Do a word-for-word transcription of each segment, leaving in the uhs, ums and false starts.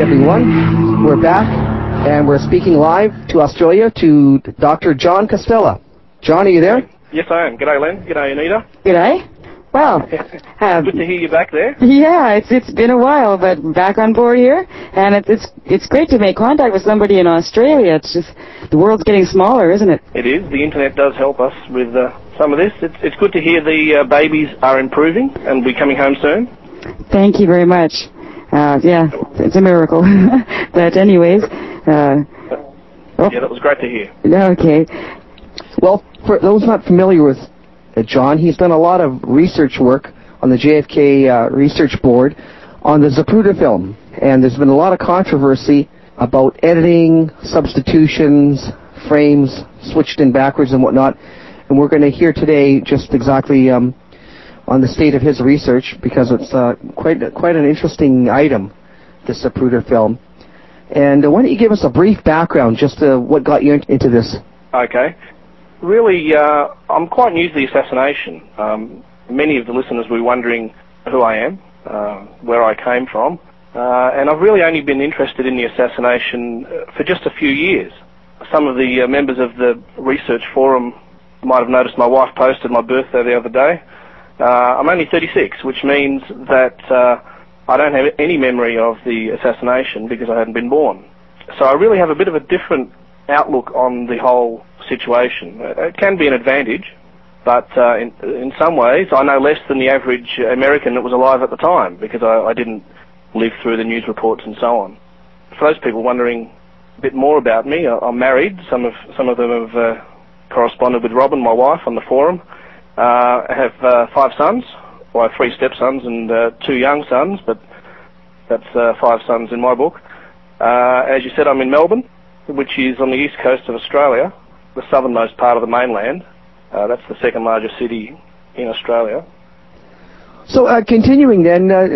everyone. We're back, and we're speaking live to Australia to Doctor John Costella. John, are you there? Yes, I am. G'day, Len. G'day, Anita. G'day. Well, um, good to hear you back there. Yeah, it's it's been a while, but back on board here, and it's it's it's great to make contact with somebody in Australia. It's just the world's getting smaller, isn't it? It is. The internet does help us with uh, some of this. It's it's good to hear the uh, babies are improving and will be coming home soon. Thank you very much. Uh, yeah, it's a miracle. But anyways, uh, oh. yeah, that was great to hear. Okay. Well, for those not familiar with uh, John, he's done a lot of research work on the J F K uh, Research Board on the Zapruder film, and there's been a lot of controversy about editing, substitutions, frames switched in backwards and whatnot, and we're going to hear today just exactly um, on the state of his research, because it's uh, quite quite an interesting item, the Zapruder film. And uh, why don't you give us a brief background, just uh, what got you into this? Okay. Really, uh, I'm quite new to the assassination. Um, many of the listeners will be wondering who I am, uh, where I came from, uh, and I've really only been interested in the assassination for just a few years. Some of the uh, members of the research forum might have noticed my wife posted my birthday the other day. Uh, I'm only thirty-six, which means that uh, I don't have any memory of the assassination because I hadn't been born. So I really have a bit of a different outlook on the whole situation. It can be an advantage, but uh, in, in some ways I know less than the average American that was alive at the time, because I, I didn't live through the news reports and so on. For those people wondering a bit more about me, I, I'm married. Some of some of them have uh, corresponded with Robin, my wife, on the forum. Uh, I have uh, five sons, well, I have three stepsons and uh, two young sons, but that's uh, five sons in my book. Uh, as you said, I'm in Melbourne, which is on the east coast of Australia, the southernmost part of the mainland. Uh, that's the second largest city in Australia. So uh, continuing then, uh,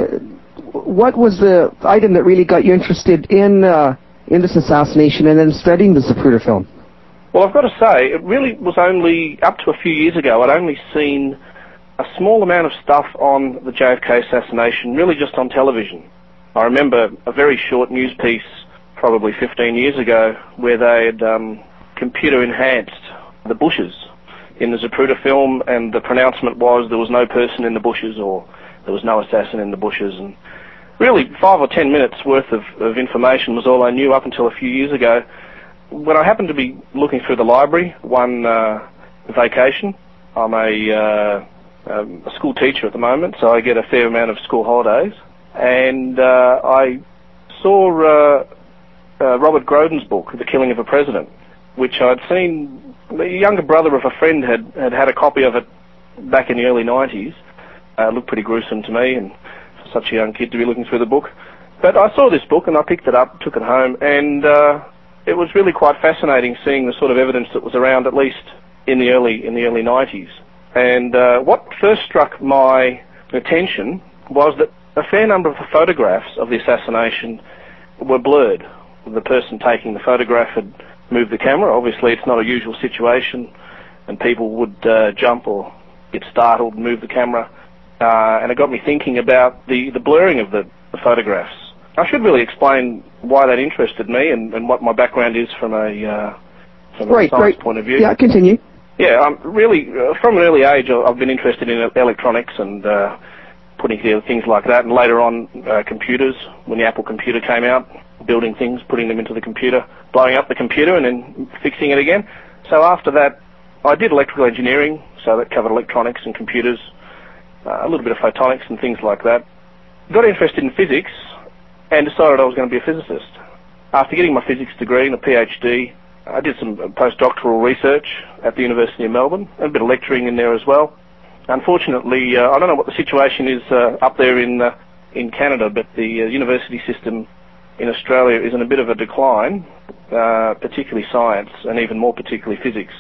what was the item that really got you interested in uh, in this assassination and then studying the Zapruder film? Well, I've got to say, it really was only up to a few years ago. I'd only seen a small amount of stuff on the J F K assassination, really just on television. I remember a very short news piece, probably fifteen years ago, where they had um, computer-enhanced the bushes in the Zapruder film, and the pronouncement was there was no person in the bushes, or there was no assassin in the bushes. And really, five or ten minutes worth of, of information was all I knew up until a few years ago. When I happened to be looking through the library one uh, vacation, I'm a, uh, um, a school teacher at the moment, so I get a fair amount of school holidays, and uh, I saw uh, uh, Robert Groden's book, The Killing of a President, which I'd seen. The younger brother of a friend had had, had a copy of it back in the early nineties. Uh, it looked pretty gruesome to me, and for such a young kid to be looking through the book. But I saw this book and I picked it up, took it home, and uh, it was really quite fascinating seeing the sort of evidence that was around, at least in the early in the early nineties. And uh, what first struck my attention was that a fair number of the photographs of the assassination were blurred. The person taking the photograph had moved the camera. Obviously, it's not a usual situation, and people would uh, jump or get startled and move the camera. Uh, and it got me thinking about the, the blurring of the, the photographs. I should really explain why that interested me and, and what my background is from a, uh, from a right, science right. point of view. Yeah, continue. Yeah, um, really, uh, from an early age, I've been interested in electronics and uh, putting together things like that, and later on uh, computers, when the Apple computer came out, building things, putting them into the computer, blowing up the computer and then fixing it again. So after that, I did electrical engineering, so that covered electronics and computers, uh, a little bit of photonics and things like that. Got interested in physics and decided I was going to be a physicist. After getting my physics degree and a PhD, I did some postdoctoral research at the University of Melbourne, and a bit of lecturing in there as well. Unfortunately, uh, I don't know what the situation is uh, up there in uh, in Canada, but the uh, university system in Australia is in a bit of a decline, uh, particularly science, and even more particularly physics.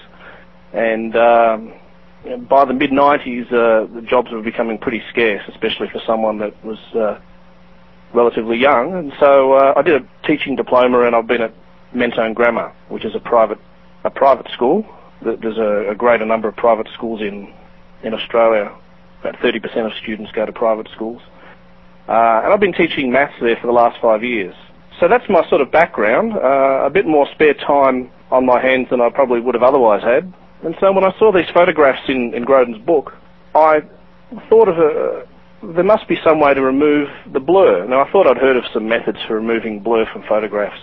And um, by the mid nineties, uh, the jobs were becoming pretty scarce, especially for someone that was uh, relatively young. And so uh, I did a teaching diploma, and I've been at Mentone Grammar, which is a private a private school. There's a, a greater number of private schools in in Australia. About thirty percent of students go to private schools. Uh, and I've been teaching maths there for the last five years. So that's my sort of background, uh, a bit more spare time on my hands than I probably would have otherwise had. And so when I saw these photographs in, in Groden's book, I thought of a, there must be some way to remove the blur. Now, I thought I'd heard of some methods for removing blur from photographs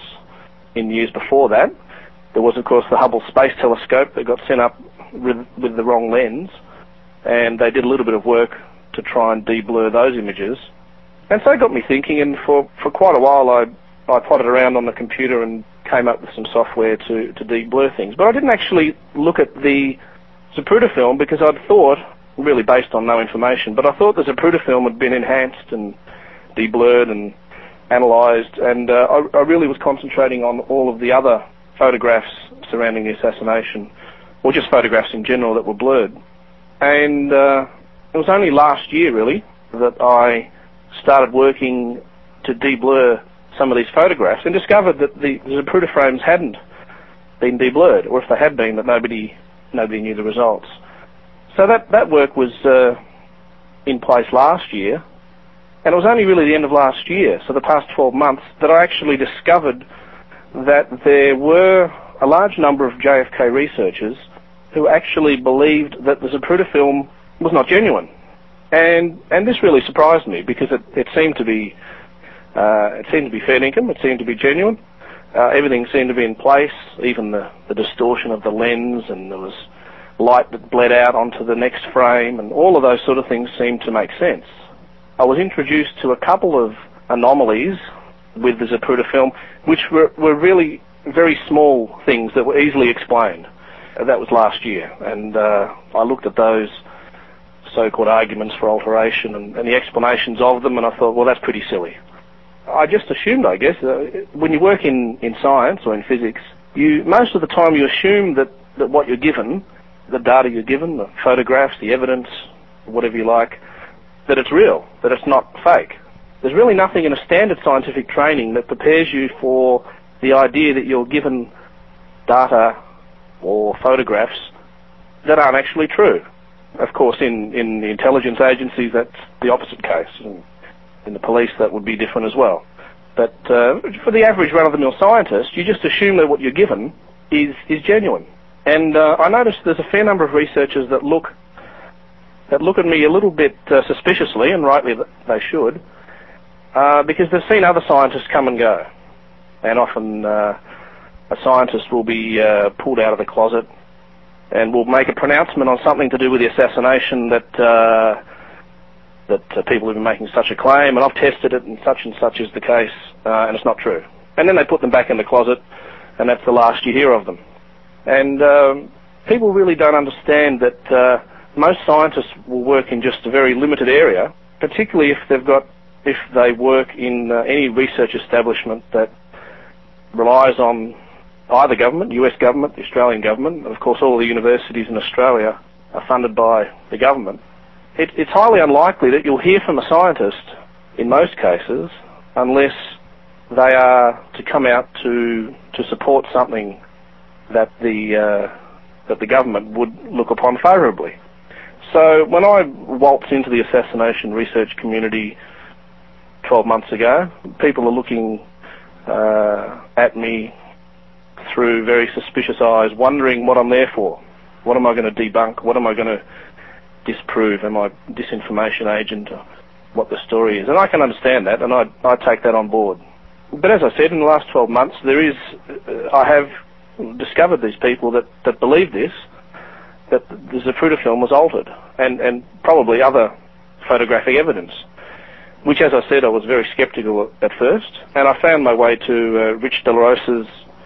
in years before that. There was, of course, the Hubble Space Telescope that got sent up with, with the wrong lens, and they did a little bit of work to try and de-blur those images. And so it got me thinking, and for, for quite a while I, I plotted around on the computer and came up with some software to, to de-blur things. But I didn't actually look at the Zapruder film because I'd thought, really based on no information, but I thought the Zapruder film had been enhanced and de-blurred and analysed, and uh, I, I really was concentrating on all of the other photographs surrounding the assassination, or just photographs in general that were blurred. And uh, it was only last year, really, that I started working to de-blur some of these photographs and discovered that the, the Zapruder frames hadn't been de-blurred, or if they had been, that nobody nobody knew the results. So that, that work was uh, in place last year, and it was only really the end of last year, so the past twelve months, that I actually discovered that there were a large number of J F K researchers who actually believed that the Zapruder film was not genuine. And and this really surprised me, because it, it seemed to be uh, it seemed to be fair income, it seemed to be genuine. Uh, everything seemed to be in place, even the, the distortion of the lens, and there was light that bled out onto the next frame, and all of those sort of things seemed to make sense. I was introduced to a couple of anomalies with the Zapruder film, which were, were really very small things that were easily explained. Uh, that was last year, and uh, I looked at those so-called arguments for alteration and, and the explanations of them, and I thought, well, that's pretty silly. I just assumed, I guess, uh, when you work in, in science or in physics, you most of the time you assume that, that what you're given, the data you're given, the photographs, the evidence, whatever you like, that it's real, that it's not fake. There's really nothing in a standard scientific training that prepares you for the idea that you're given data or photographs that aren't actually true. Of course, in, in the intelligence agencies, that's the opposite case. And in the police, that would be different as well. But uh, for the average run-of-the-mill scientist, you just assume that what you're given is, is genuine. And uh, I noticed there's a fair number of researchers that look that look at me a little bit uh, suspiciously, and rightly they should, uh, because they've seen other scientists come and go. And often uh, a scientist will be uh, pulled out of the closet and will make a pronouncement on something to do with the assassination that uh, that uh, people have been making such a claim, and I've tested it, and such and such is the case, uh, and it's not true. And then they put them back in the closet, and that's the last you hear of them. And um, people really don't understand that uh, most scientists will work in just a very limited area, particularly if they've got, if they work in uh, any research establishment that relies on either government, U S government, the Australian government. Of course, all the universities in Australia are funded by the government. It, it's highly unlikely that you'll hear from a scientist, in most cases, unless they are to come out to to support something that the uh, that the government would look upon favourably. So when I waltzed into the assassination research community twelve months ago, people are looking uh, at me through very suspicious eyes, wondering what I'm there for. What am I going to debunk? What am I going to disprove? Am I a disinformation agent? What the story is? And I can understand that, and I, I take that on board. But as I said, in the last twelve months, there is, uh, I have discovered these people that, that believe this, that the Zapruder film was altered, and, and probably other photographic evidence, which, as I said, I was very sceptical at first, and I found my way to uh, Rich Delarosa's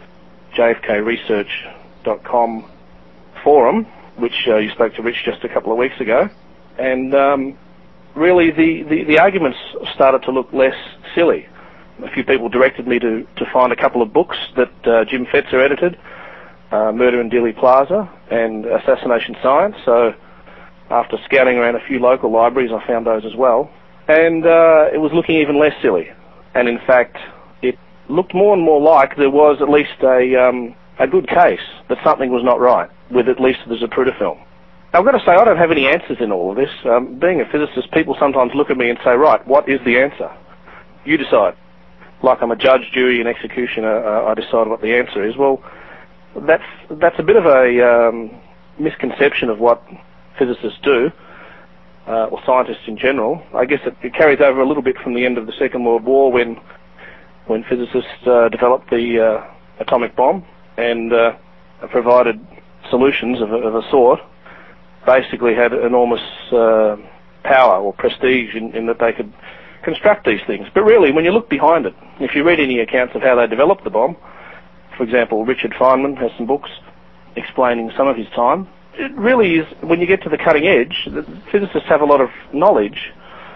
J F K research dot com forum, which uh, you spoke to Rich just a couple of weeks ago, and um, really the, the, the arguments started to look less silly. A few people directed me to, to find a couple of books that uh, Jim Fetzer edited, uh, Murder in Dealey Plaza and Assassination Science. So after scouting around a few local libraries, I found those as well. And uh, it was looking even less silly. And in fact, it looked more and more like there was at least a, um, a good case that something was not right with at least the Zapruder film. Now, I've got to say, I don't have any answers in all of this. Um, being a physicist, people sometimes look at me and say, right, what is the answer? You decide. like I'm a judge, jury and executioner, uh, I decide what the answer is. Well, that's, that's a bit of a um, misconception of what physicists do, uh, or scientists in general. I guess it, it carries over a little bit from the end of the Second World War when, when physicists uh, developed the uh, atomic bomb and uh, provided solutions of a, of a sort, basically had enormous uh, power or prestige in, in that they could construct these things. But really, when you look behind it, if you read any accounts of how they developed the bomb, for example, Richard Feynman has some books explaining some of his time, it really is, when you get to the cutting edge, the physicists have a lot of knowledge,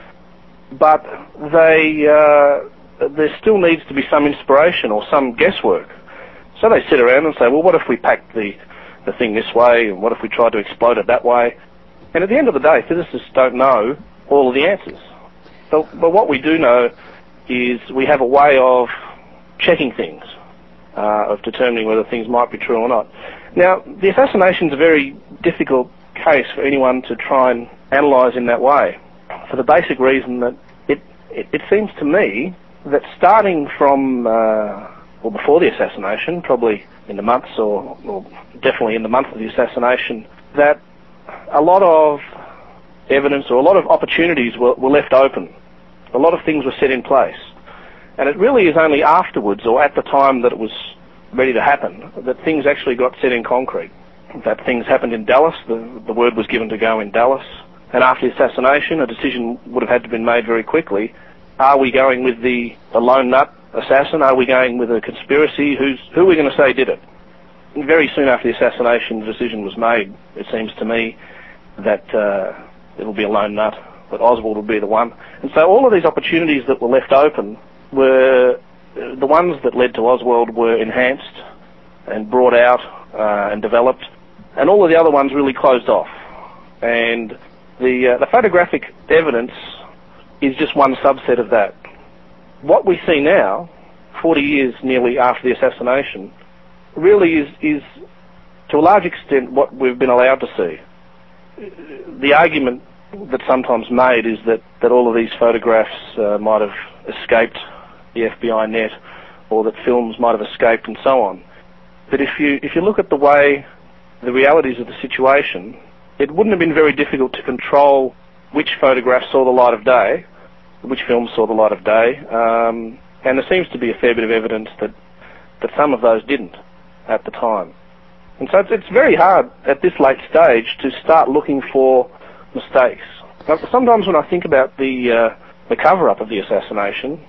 but they, uh, there still needs to be some inspiration or some guesswork. So they sit around and say, well, what if we packed the, the thing this way, and what if we tried to explode it that way? And at the end of the day, physicists don't know all of the answers. So, but what we do know is we have a way of checking things, uh, of determining whether things might be true or not. Now, the assassination is a very difficult case for anyone to try and analyse in that way, for the basic reason that it, it, it seems to me that starting from, uh, well, before the assassination, probably in the months or, or definitely in the month of the assassination, that a lot of evidence or a lot of opportunities were, were left open. A lot of things were set in place. And it really is only afterwards, or at the time that it was ready to happen, that things actually got set in concrete. That things happened in Dallas, the, the word was given to go in Dallas, and after the assassination, a decision would have had to be made very quickly. Are we going with the, the lone nut assassin? Are we going with a conspiracy? Who's, who are we going to say did it? And very soon after the assassination, the decision was made, it seems to me, that uh, it'll be a lone nut, that Oswald will be the one. And so all of these opportunities that were left open were, the ones that led to Oswald were enhanced and brought out uh, and developed, and all of the other ones really closed off. And the, uh, the photographic evidence is just one subset of that. What we see now, forty years nearly after the assassination, really is, is to a large extent what we've been allowed to see. The argument that's sometimes made is that, that all of these photographs uh, might have escaped the F B I net, or that films might have escaped and so on. But if you, if you look at the way, the realities of the situation, it wouldn't have been very difficult to control which photographs saw the light of day, which films saw the light of day, um, and there seems to be a fair bit of evidence that, that some of those didn't at the time. And so it's, it's very hard at this late stage to start looking for mistakes. Now, sometimes when I think about the, uh, the cover-up of the assassination,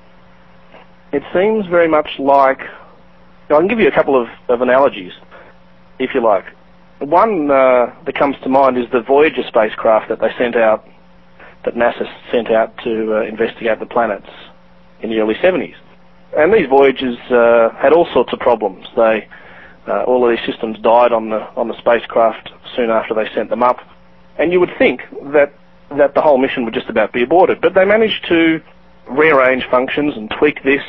it seems very much like, I can give you a couple of, of analogies, if you like. One uh, that comes to mind is the Voyager spacecraft that they sent out, that NASA sent out to uh, investigate the planets in the early seventies. And these voyages uh, had all sorts of problems. They, uh, all of these systems died on the on the spacecraft soon after they sent them up. And you would think that that the whole mission would just about be aborted, but they managed to rearrange functions and tweak this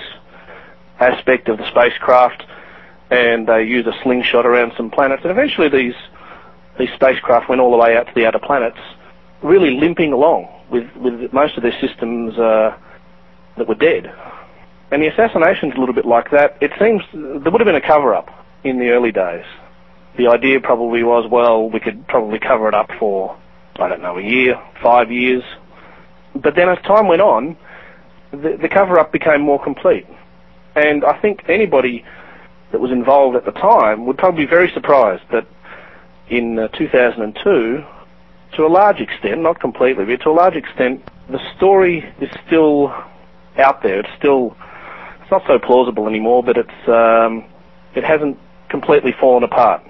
aspect of the spacecraft, and they used a slingshot around some planets, and eventually these these spacecraft went all the way out to the outer planets, really limping along with, with most of their systems uh, that were dead. And the assassination's a little bit like that. It seems there would have been a cover-up in the early days. The idea probably was, well, we could probably cover it up for, I don't know, a year, five years. But then as time went on, the, the cover-up became more complete. And I think anybody that was involved at the time would probably be very surprised that in uh, two thousand two, to a large extent, not completely, but to a large extent, the story is still out there. It's still, it's not so plausible anymore, but it's, um, it hasn't completely fallen apart.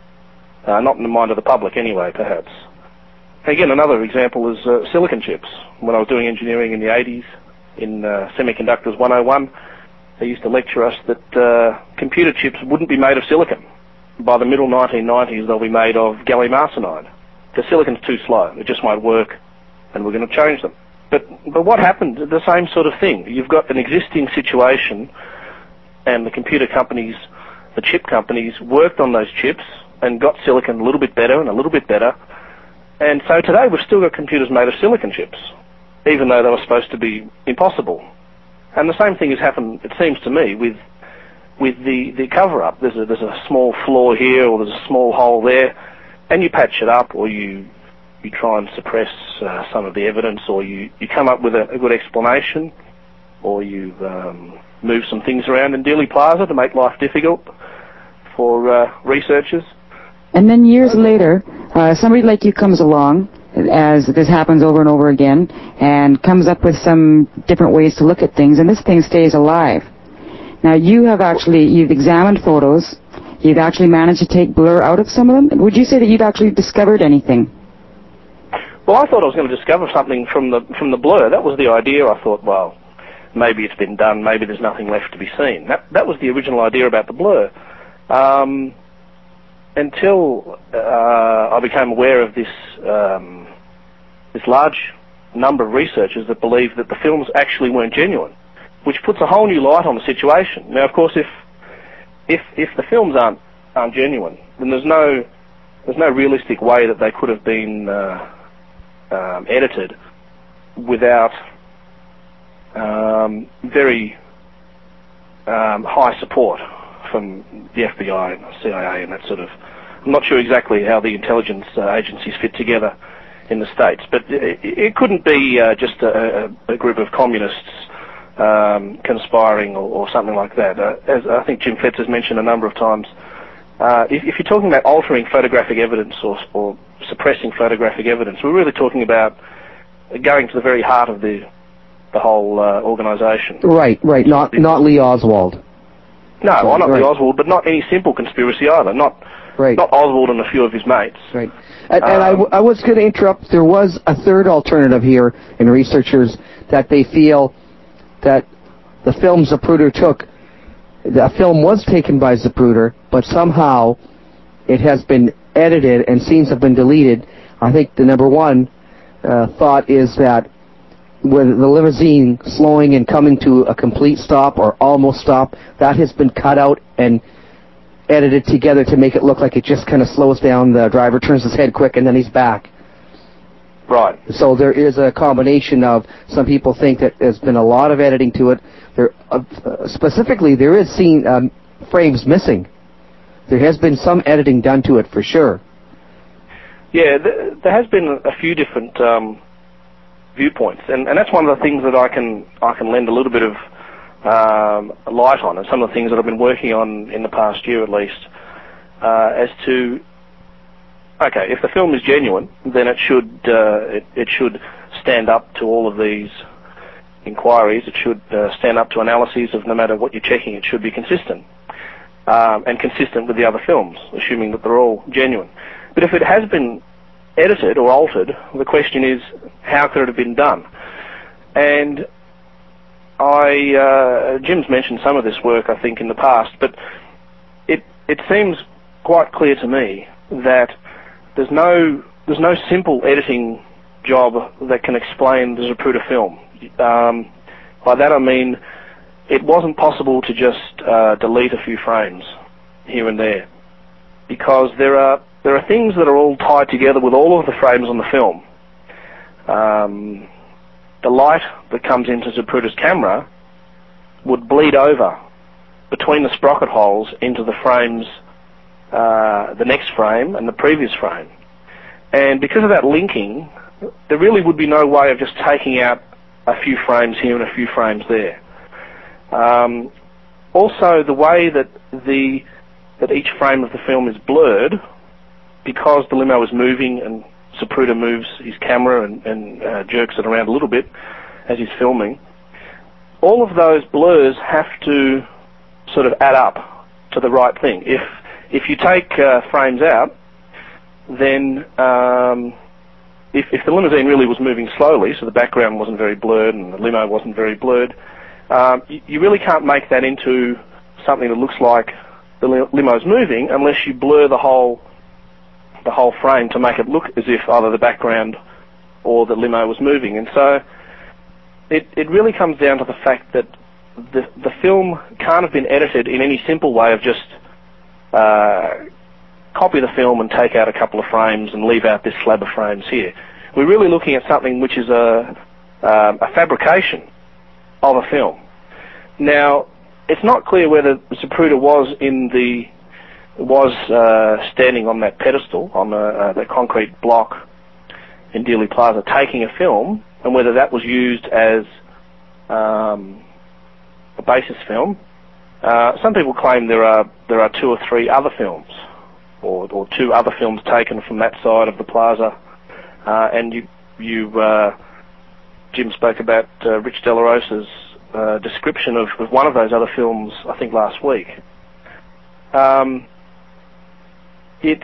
Uh, not in the mind of the public anyway, perhaps. Again, another example is uh, silicon chips. When I was doing engineering in the eighties, in uh, Semiconductors one oh one, they used to lecture us that uh, computer chips wouldn't be made of silicon. By the middle nineteen nineties, they'll be made of gallium arsenide. The silicon's too slow. It just won't work, and we're going to change them. But but what happened? The same sort of thing. You've got an existing situation, and the computer companies, the chip companies, worked on those chips and got silicon a little bit better and a little bit better. And so today we've still got computers made of silicon chips, even though they were supposed to be impossible. And the same thing has happened, it seems to me, with with the, the cover-up. There's a, there's a small flaw here, or there's a small hole there, and you patch it up, or you you try and suppress uh, some of the evidence, or you, you come up with a, a good explanation, or you um, move some things around in Dealey Plaza to make life difficult for uh, researchers. And then years later, uh, somebody like you comes along, as this happens over and over again, and comes up with some different ways to look at things, and this thing stays alive. Now, you have actually, you've examined photos, you've actually managed to take blur out of some of them. Would you say that you've actually discovered anything? Well, I thought I was going to discover something from the from the blur. That was the idea. I thought, well, maybe it's been done, maybe there's nothing left to be seen. That that was the original idea about the blur. Um, until uh, I became aware of this um, this large number of researchers that believe that the films actually weren't genuine, which puts a whole new light on the situation. Now, of course, if if if the films aren't aren't genuine, then there's no there's no realistic way that they could have been uh, um, edited without um, very um, high support from the F B I and C I A and that sort of. I'm not sure exactly how the intelligence uh, agencies fit together in the States, but it, it couldn't be uh, just a, a group of communists um, conspiring or, or something like that. Uh, as I think Jim Fetz has mentioned a number of times, uh, if, if you're talking about altering photographic evidence or, or suppressing photographic evidence, we're really talking about going to the very heart of the the whole uh, organisation. Right, right. Not not Lee Oswald. No, well, not right. Lee Oswald, but not any simple conspiracy either. Not right. not Oswald and a few of his mates. Right. And, um, and I, w- I was going to interrupt. There was a third alternative here in researchers that they feel that the film Zapruder took, the film was taken by Zapruder, but somehow it has been edited and scenes have been deleted. I think the number one uh, thought is that with the limousine slowing and coming to a complete stop or almost stop, that has been cut out and edited together to make it look like it just kind of slows down. The driver turns his head quick and then he's back. Right. So there is a combination of, some people think that there's been a lot of editing to it. There, uh, specifically, there is scene um, frames missing. There has been some editing done to it for sure. Yeah, th- there has been a few different um, viewpoints, and, and that's one of the things that I can I can lend a little bit of um, light on, and some of the things that I've been working on in the past year at least, uh, as to, okay, if the film is genuine, then it should uh, it, it should stand up to all of these inquiries. It should uh, stand up to analyses of no matter what you're checking. It should be consistent, um, and consistent with the other films, assuming that they're all genuine. But if it has been edited or altered, the question is, how could it have been done? And I, uh, Jim's mentioned some of this work, I think, in the past, but it it seems quite clear to me that there's no there's no simple editing job that can explain the Zapruder film. Um, by that I mean, it wasn't possible to just uh, delete a few frames here and there, because there are there are things that are all tied together with all of the frames on the film. Um, the light that comes into Zapruder's camera would bleed over between the sprocket holes into the frames, uh, the next frame and the previous frame. And because of that linking, there really would be no way of just taking out a few frames here and a few frames there. Um, also, the way that the that each frame of the film is blurred, because the limo is moving and Zapruder moves his camera and, and uh, jerks it around a little bit as he's filming, all of those blurs have to sort of add up to the right thing. If if you take uh, frames out, then um, if, if the limousine really was moving slowly, so the background wasn't very blurred and the limo wasn't very blurred, um, you, you really can't make that into something that looks like the li- limo's moving unless you blur the whole the whole frame to make it look as if either the background or the limo was moving. And so it, it really comes down to the fact that the, the film can't have been edited in any simple way of just uh, copy the film and take out a couple of frames and leave out this slab of frames here. We're really looking at something which is a, um, a fabrication of a film. Now, it's not clear whether Zapruder was in the was uh, standing on that pedestal, on the, uh, the concrete block in Dealey Plaza, taking a film, and whether that was used as um, a basis film. Uh, some people claim there are there are two or three other films, or, or two other films taken from that side of the plaza, uh, and you you uh, Jim spoke about uh, Rich De La Rosa's uh, description of, of one of those other films, I think last week. Um, it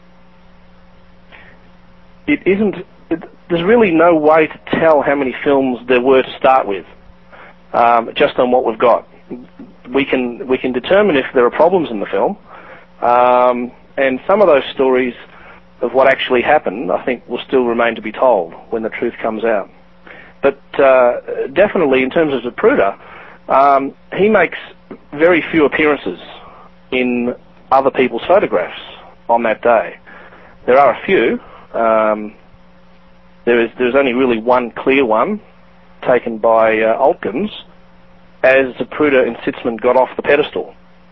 it isn't. It, there's really no way to tell how many films there were to start with, um, just on what we've got. We can we can determine if there are problems in the film, um, and some of those stories of what actually happened, I think, will still remain to be told when the truth comes out. But uh, definitely, in terms of Zapruder, um, he makes very few appearances in other people's photographs on that day. There are a few. Um, there is there's only really one clear one taken by uh, Altgens, as Zapruder and Sitzman got off the pedestal.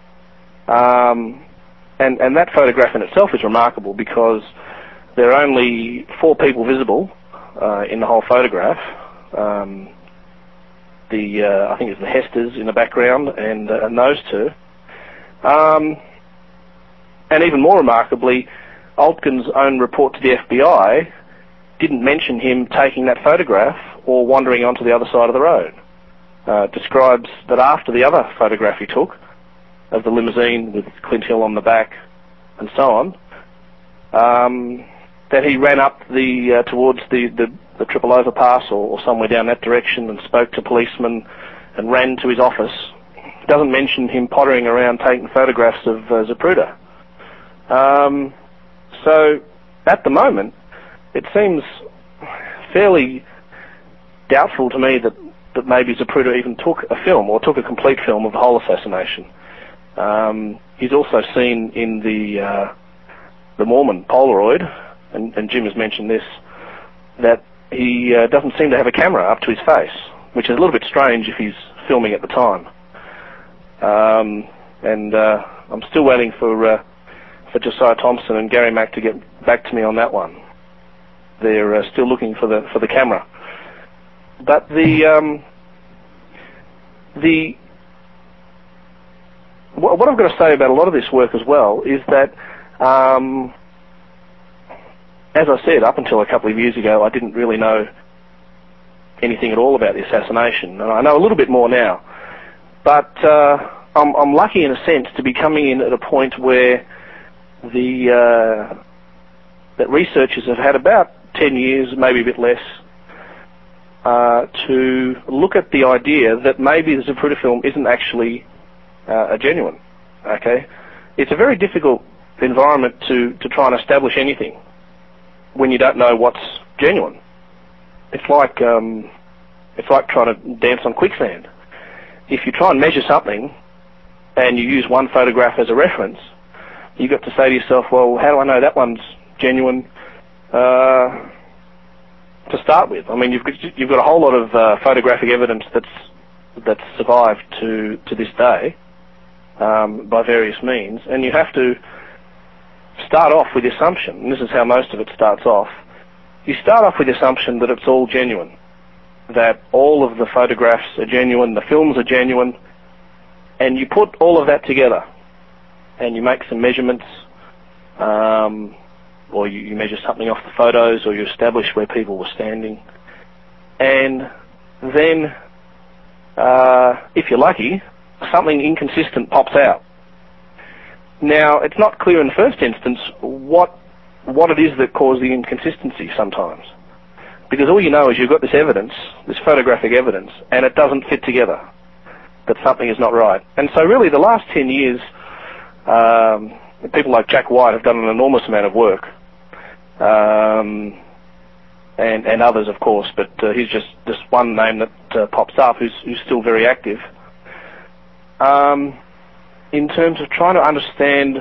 Um, and, and that photograph in itself is remarkable because there are only four people visible uh, in the whole photograph. Um, the uh, I think it's the Hesters in the background and, uh, and those two. Um, and even more remarkably, Altgens' own report to the F B I didn't mention him taking that photograph or wandering onto the other side of the road. Uh, describes that after the other photograph he took of the limousine with Clint Hill on the back and so on, um, that he ran up the uh, towards the, the, the triple overpass or, or somewhere down that direction and spoke to policemen and ran to his office. It doesn't mention him pottering around taking photographs of uh, Zapruder. Um, so at the moment, it seems fairly doubtful to me that that maybe Zapruder even took a film or took a complete film of the whole assassination. Um, he's also seen in the uh, the Mormon Polaroid, and, and Jim has mentioned this, that he uh, doesn't seem to have a camera up to his face, which is a little bit strange if he's filming at the time. Um, and uh, I'm still waiting for uh, for Josiah Thompson and Gary Mack to get back to me on that one. They're uh, still looking for the for the camera. But the um, the what, what I've got to say about a lot of this work as well is that, um, as I said, up until a couple of years ago, I didn't really know anything at all about the assassination, and I know a little bit more now. But uh, I'm, I'm lucky in a sense to be coming in at a point where the uh, that researchers have had about ten years, maybe a bit less, Uh, to look at the idea that maybe the Zapruder film isn't actually uh, a genuine. Okay, it's a very difficult environment to, to try and establish anything when you don't know what's genuine. It's like um, it's like trying to dance on quicksand. If you try and measure something and you use one photograph as a reference, you've got to say to yourself, well, how do I know that one's genuine? Uh, to start with, I mean, you've got, you've got a whole lot of uh, photographic evidence that's that's survived to to this day um, by various means, and you have to start off with the assumption, and this is how most of it starts off. You start off with the assumption that it's all genuine, that all of the photographs are genuine, the films are genuine, and you put all of that together, and you make some measurements. Um, or you, you measure something off the photos, or you establish where people were standing. And then, uh, if you're lucky, something inconsistent pops out. Now, it's not clear in the first instance what what it is that caused the inconsistency sometimes. Because all you know is you've got this evidence, this photographic evidence, and it doesn't fit together, that something is not right. And so really the last ten years, um, people like Jack White have done an enormous amount of work, um, and, and others, of course, but uh, he's just, just one name that uh, pops up who's, who's still very active, um, in terms of trying to understand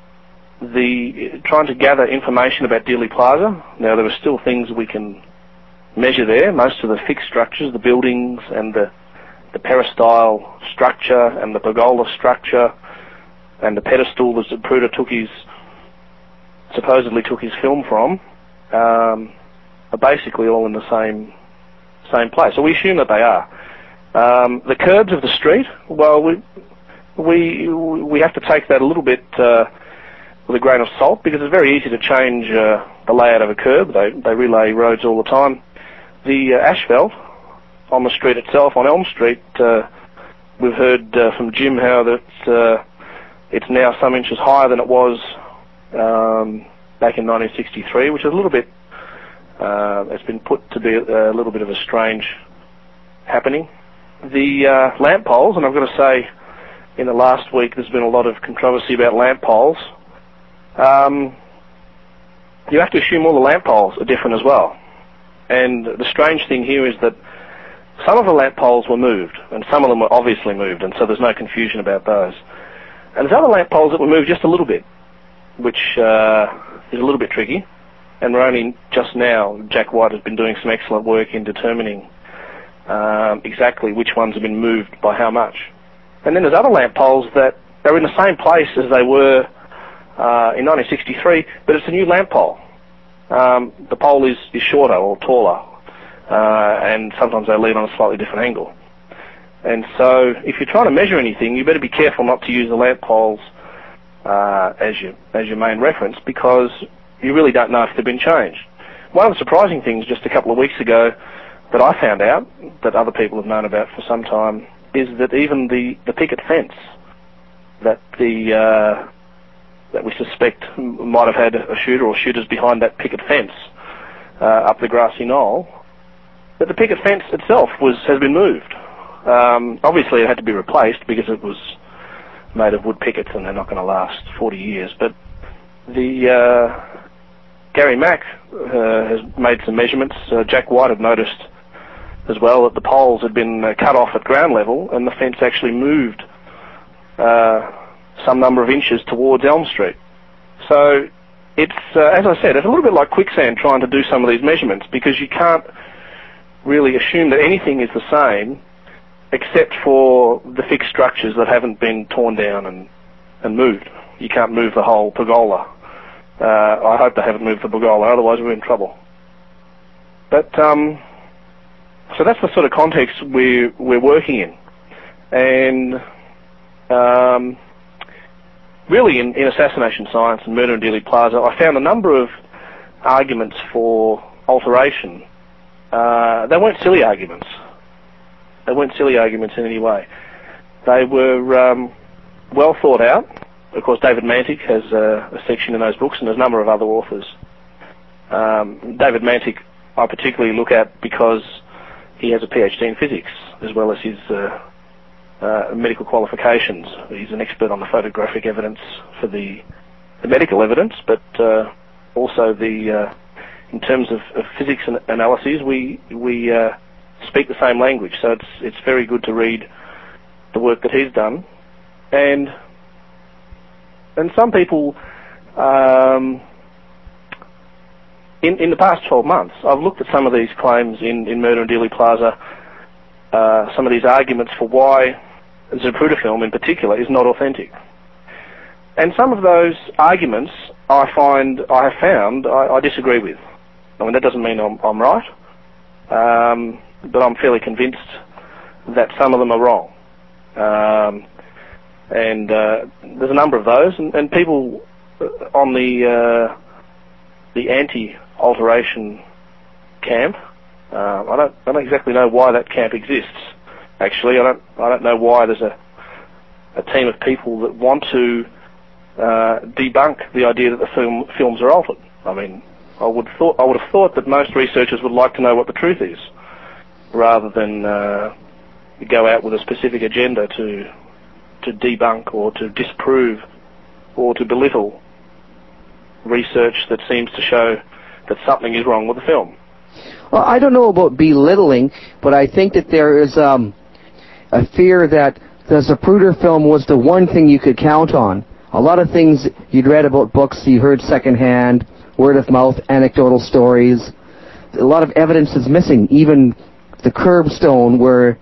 the, trying to gather information about Dealey Plaza. Now, there are still things we can measure there. Most of the fixed structures, the buildings and the the peristyle structure and the pergola structure and the pedestal that Zapruder took his, supposedly took his film from, um, are basically all in the same same place. So we assume that they are. Um, the curbs of the street, well, we we we have to take that a little bit uh, with a grain of salt, because it's very easy to change uh, the layout of a curb. They they relay roads all the time. The uh, asphalt on the street itself, on Elm Street, uh, we've heard uh, from Jim how that uh, it's now some inches higher than it was um, back in nineteen sixty-three, which is a little bit, uh, it's been put to be a, a little bit of a strange happening. The uh, lamp poles, and I've got to say, in the last week there's been a lot of controversy about lamp poles. Um, you have to assume all the lamp poles are different as well. And the strange thing here is that some of the lamp poles were moved, and some of them were obviously moved, and so there's no confusion about those. And there's other lamp poles that were moved just a little bit, which uh, is a little bit tricky. And we're only just now, Jack White has been doing some excellent work in determining um, exactly which ones have been moved by how much. And then there's other lamp poles that are in the same place as they were uh, in nineteen sixty-three, but it's a new lamp pole. Um, the pole is, is shorter or taller, uh, and sometimes they lead on a slightly different angle. And so if you're trying to measure anything, you better be careful not to use the lamp poles uh, as your as your main reference, because you really don't know if they've been changed. One of the surprising things just a couple of weeks ago that I found out, that other people have known about for some time, is that even the, the picket fence that the uh, that we suspect might have had a shooter or shooters behind that picket fence uh, up the grassy knoll, that the picket fence itself was has been moved. Um, obviously it had to be replaced because it was made of wood pickets and they're not going to last forty years. But the uh, Gary Mack uh, has made some measurements. Uh, Jack White had noticed as well that the poles had been uh, cut off at ground level, and the fence actually moved uh, some number of inches towards Elm Street. So it's, uh, as I said, it's a little bit like quicksand trying to do some of these measurements, because you can't really assume that anything is the same except for the fixed structures that haven't been torn down and, and moved. You can't move the whole pergola. Uh, I hope they haven't moved the pergola, otherwise we're in trouble. But, um, so that's the sort of context we're, we're working in. And, um, really in, in assassination science and murder in Dealey Plaza, I found a number of arguments for alteration. Uh, they weren't silly arguments. They weren't silly arguments in any way. They were um, well thought out. Of course, David Mantic has a, a section in those books, and there's a number of other authors. Um, David Mantic I particularly look at because he has a PhD in physics, as well as his uh, uh, medical qualifications. He's an expert on the photographic evidence for the, the medical evidence, but uh, also the uh, in terms of, of physics and analyses, we we uh, speak the same language. So it's it's very good to read the work that he's done, and and some people. Um, In, in the past twelve months, I've looked at some of these claims in, in Murder in Dealey Plaza, uh, some of these arguments for why Zapruder film in particular is not authentic. And some of those arguments I find, I have found, I, I disagree with. I mean, that doesn't mean I'm, I'm right, um, but I'm fairly convinced that some of them are wrong. Um, and uh, there's a number of those, and, and people on the uh, the anti-alteration camp. Uh, I don't, I don't exactly know why that camp exists. Actually, I don't, I don't know why there's a, a team of people that want to uh, debunk the idea that the film, films are altered. I mean, I would thought, I would have thought that most researchers would like to know what the truth is, rather than uh, go out with a specific agenda to to debunk or to disprove or to belittle research that seems to show that something is wrong with the film. Well, I don't know about belittling, but I think that there is um, a fear that the Zapruder film was the one thing you could count on. A lot of things you'd read about books, you heard secondhand, word of mouth, anecdotal stories. A lot of evidence is missing. Even the curbstone where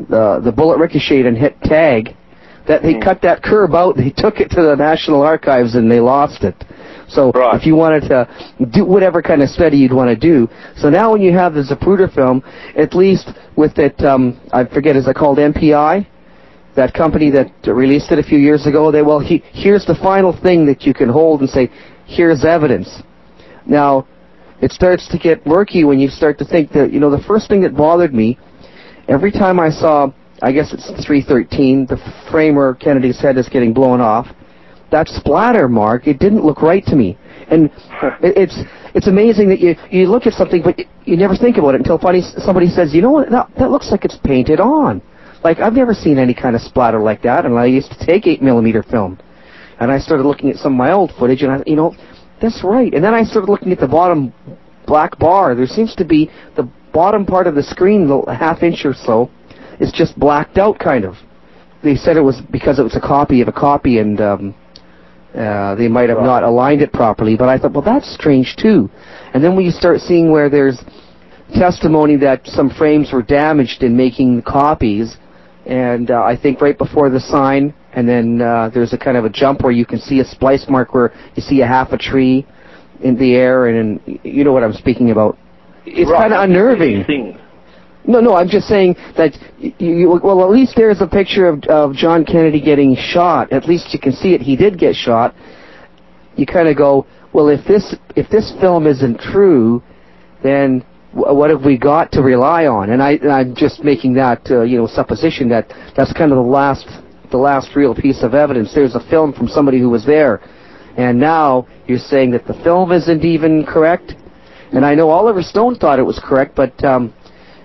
the the bullet ricocheted and hit tag, that they mm. cut that curb out, they took it to the National Archives and they lost it. So right. if you wanted to do whatever kind of study you'd want to do. So now when you have the Zapruder film, at least with it, um, I forget, is it called M P I? That company that released it a few years ago, they, well, he, here's the final thing that you can hold and say, here's evidence. Now, it starts to get murky when you start to think that, you know, the first thing that bothered me, every time I saw, I guess it's three thirteen, the frame where Kennedy's head is getting blown off, that splatter mark, it didn't look right to me. And it, it's it's amazing that you, you look at something, but you, you never think about it until funny, somebody says, you know what, that, that looks like it's painted on. Like, I've never seen any kind of splatter like that, and I used to take eight millimeter film. And I started looking at some of my old footage, and I, you know, that's right. And then I started looking at the bottom black bar. There seems to be the bottom part of the screen, a half inch or so, is just blacked out, kind of. They said it was because it was a copy of a copy, and um, uh, they might have right. not aligned it properly. But I thought, well, that's strange, too. And then when you start seeing where there's testimony that some frames were damaged in making copies, and uh, I think right before the sign, and then uh, there's a kind of a jump where you can see a splice mark where you see a half a tree in the air, and, and you know what I'm speaking about. It's right. kind of unnerving. No, no, I'm just saying that, you, you, well, at least there's a picture of, of John Kennedy getting shot. At least you can see it. He did get shot. You kind of go, well, if this if this film isn't true, then what have we got to rely on? And, I, and I'm just making that, uh, you know, supposition that that's kind of the last, the last real piece of evidence. There's a film from somebody who was there, and now you're saying that the film isn't even correct. And I know Oliver Stone thought it was correct, but um,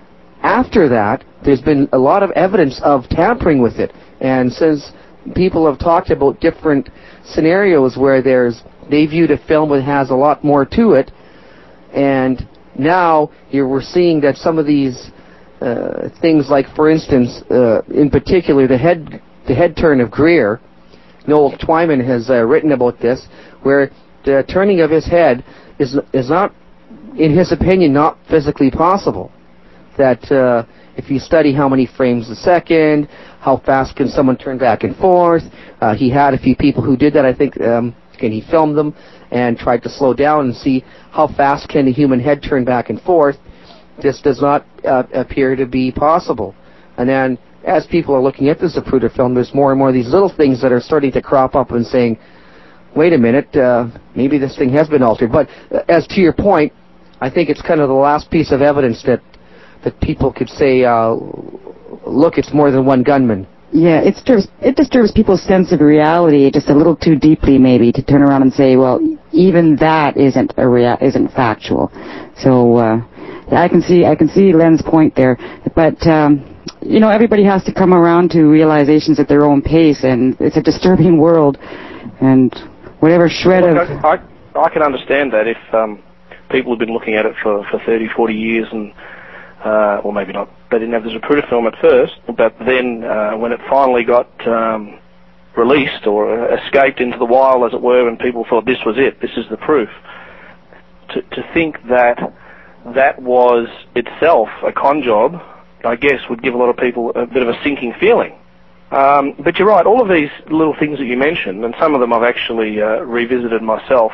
after that, there's been a lot of evidence of tampering with it. And since people have talked about different scenarios where there's they viewed a film that has a lot more to it, and now you're, we're seeing that some of these uh, things, like, for instance, uh, in particular, the head the head turn of Greer, Noel Twyman has uh, written about this, where the turning of his head is is not, in his opinion, not physically possible. That uh, if you study how many frames a second, how fast can someone turn back and forth, uh, he had a few people who did that, I think, um, and he filmed them and tried to slow down and see how fast can a human head turn back and forth. This does not uh, appear to be possible. And then, as people are looking at the Zapruder film, there's more and more of these little things that are starting to crop up and saying, wait a minute, uh, maybe this thing has been altered. But uh, as to your point, I think it's kind of the last piece of evidence that that people could say, uh, look, it's more than one gunman. Yeah, it disturbs, it disturbs people's sense of reality just a little too deeply, maybe, to turn around and say, well, even that isn't a rea- isn't factual. So uh, I can see I can see Len's point there, but um, you know, everybody has to come around to realizations at their own pace, and it's a disturbing world, and whatever shred well, look, of I, I I can understand that if um, people have been looking at it for for thirty, forty years and. Uh, or maybe not, they didn't have the Zapruder film at first, but then uh, when it finally got um, released or escaped into the wild, as it were, and people thought this was it, this is the proof, to, to think that that was itself a con job, I guess, would give a lot of people a bit of a sinking feeling. Um, but you're right, all of these little things that you mentioned, and some of them I've actually uh, revisited myself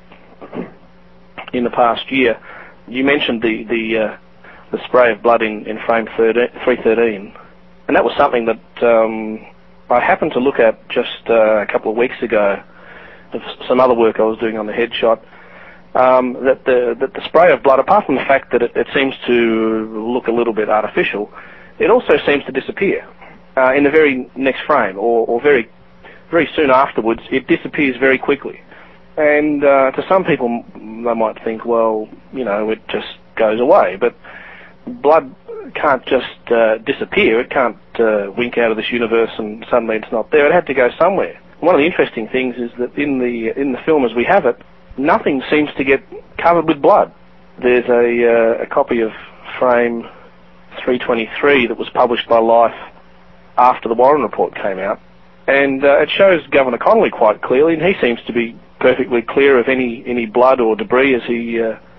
in the past year. You mentioned the... the uh, the spray of blood in, in frame three thirteen. And that was something that um, I happened to look at just uh, a couple of weeks ago of some other work I was doing on the headshot, um, that, the, that the spray of blood, apart from the fact that it, it seems to look a little bit artificial, it also seems to disappear uh, in the very next frame, or, or very, very soon afterwards. It disappears very quickly. And uh, to some people, they might think, well, you know, it just goes away. But blood can't just uh, disappear. It can't uh, wink out of this universe and suddenly it's not there. It had to go somewhere. One of the interesting things is that in the in the film as we have it, nothing seems to get covered with blood. There's a, uh, a copy of frame three twenty-three that was published by Life after the Warren Report came out, and uh, it shows Governor Connolly quite clearly, and he seems to be perfectly clear of any, any blood or debris as he uh,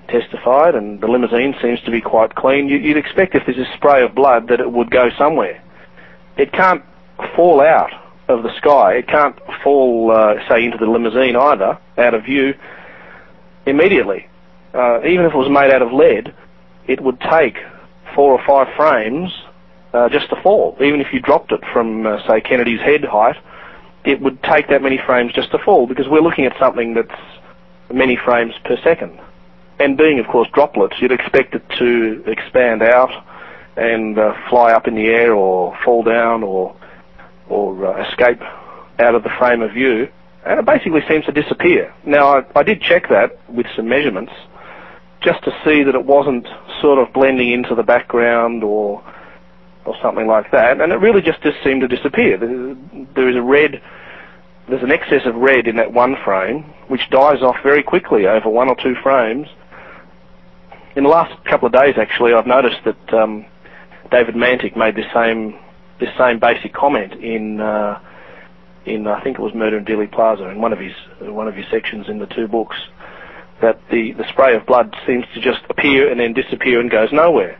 testified, and the limousine seems to be quite clean. You, you'd expect if there's a spray of blood that it would go somewhere. It can't fall out of the sky. It can't fall, uh, say, into the limousine either, out of view, immediately. Uh, even if it was made out of lead, it would take four or five frames uh, just to fall. Even if you dropped it from, uh, say, Kennedy's head height, it would take that many frames just to fall, because we're looking at something that's many frames per second. And being, of course, droplets, you'd expect it to expand out and uh, fly up in the air or fall down or or uh, escape out of the frame of view, and it basically seems to disappear. Now, I, I did check that with some measurements just to see that it wasn't sort of blending into the background or or something like that, and it really just, just seemed to disappear. There, there is a red, there's an excess of red in that one frame, which dies off very quickly over one or two frames. In the last couple of days, actually, I've noticed that um, David Mantic made this same this same basic comment in uh, in I think it was Murder in Dealey Plaza, in one of his one of his sections in the two books, that the the spray of blood seems to just appear and then disappear and goes nowhere,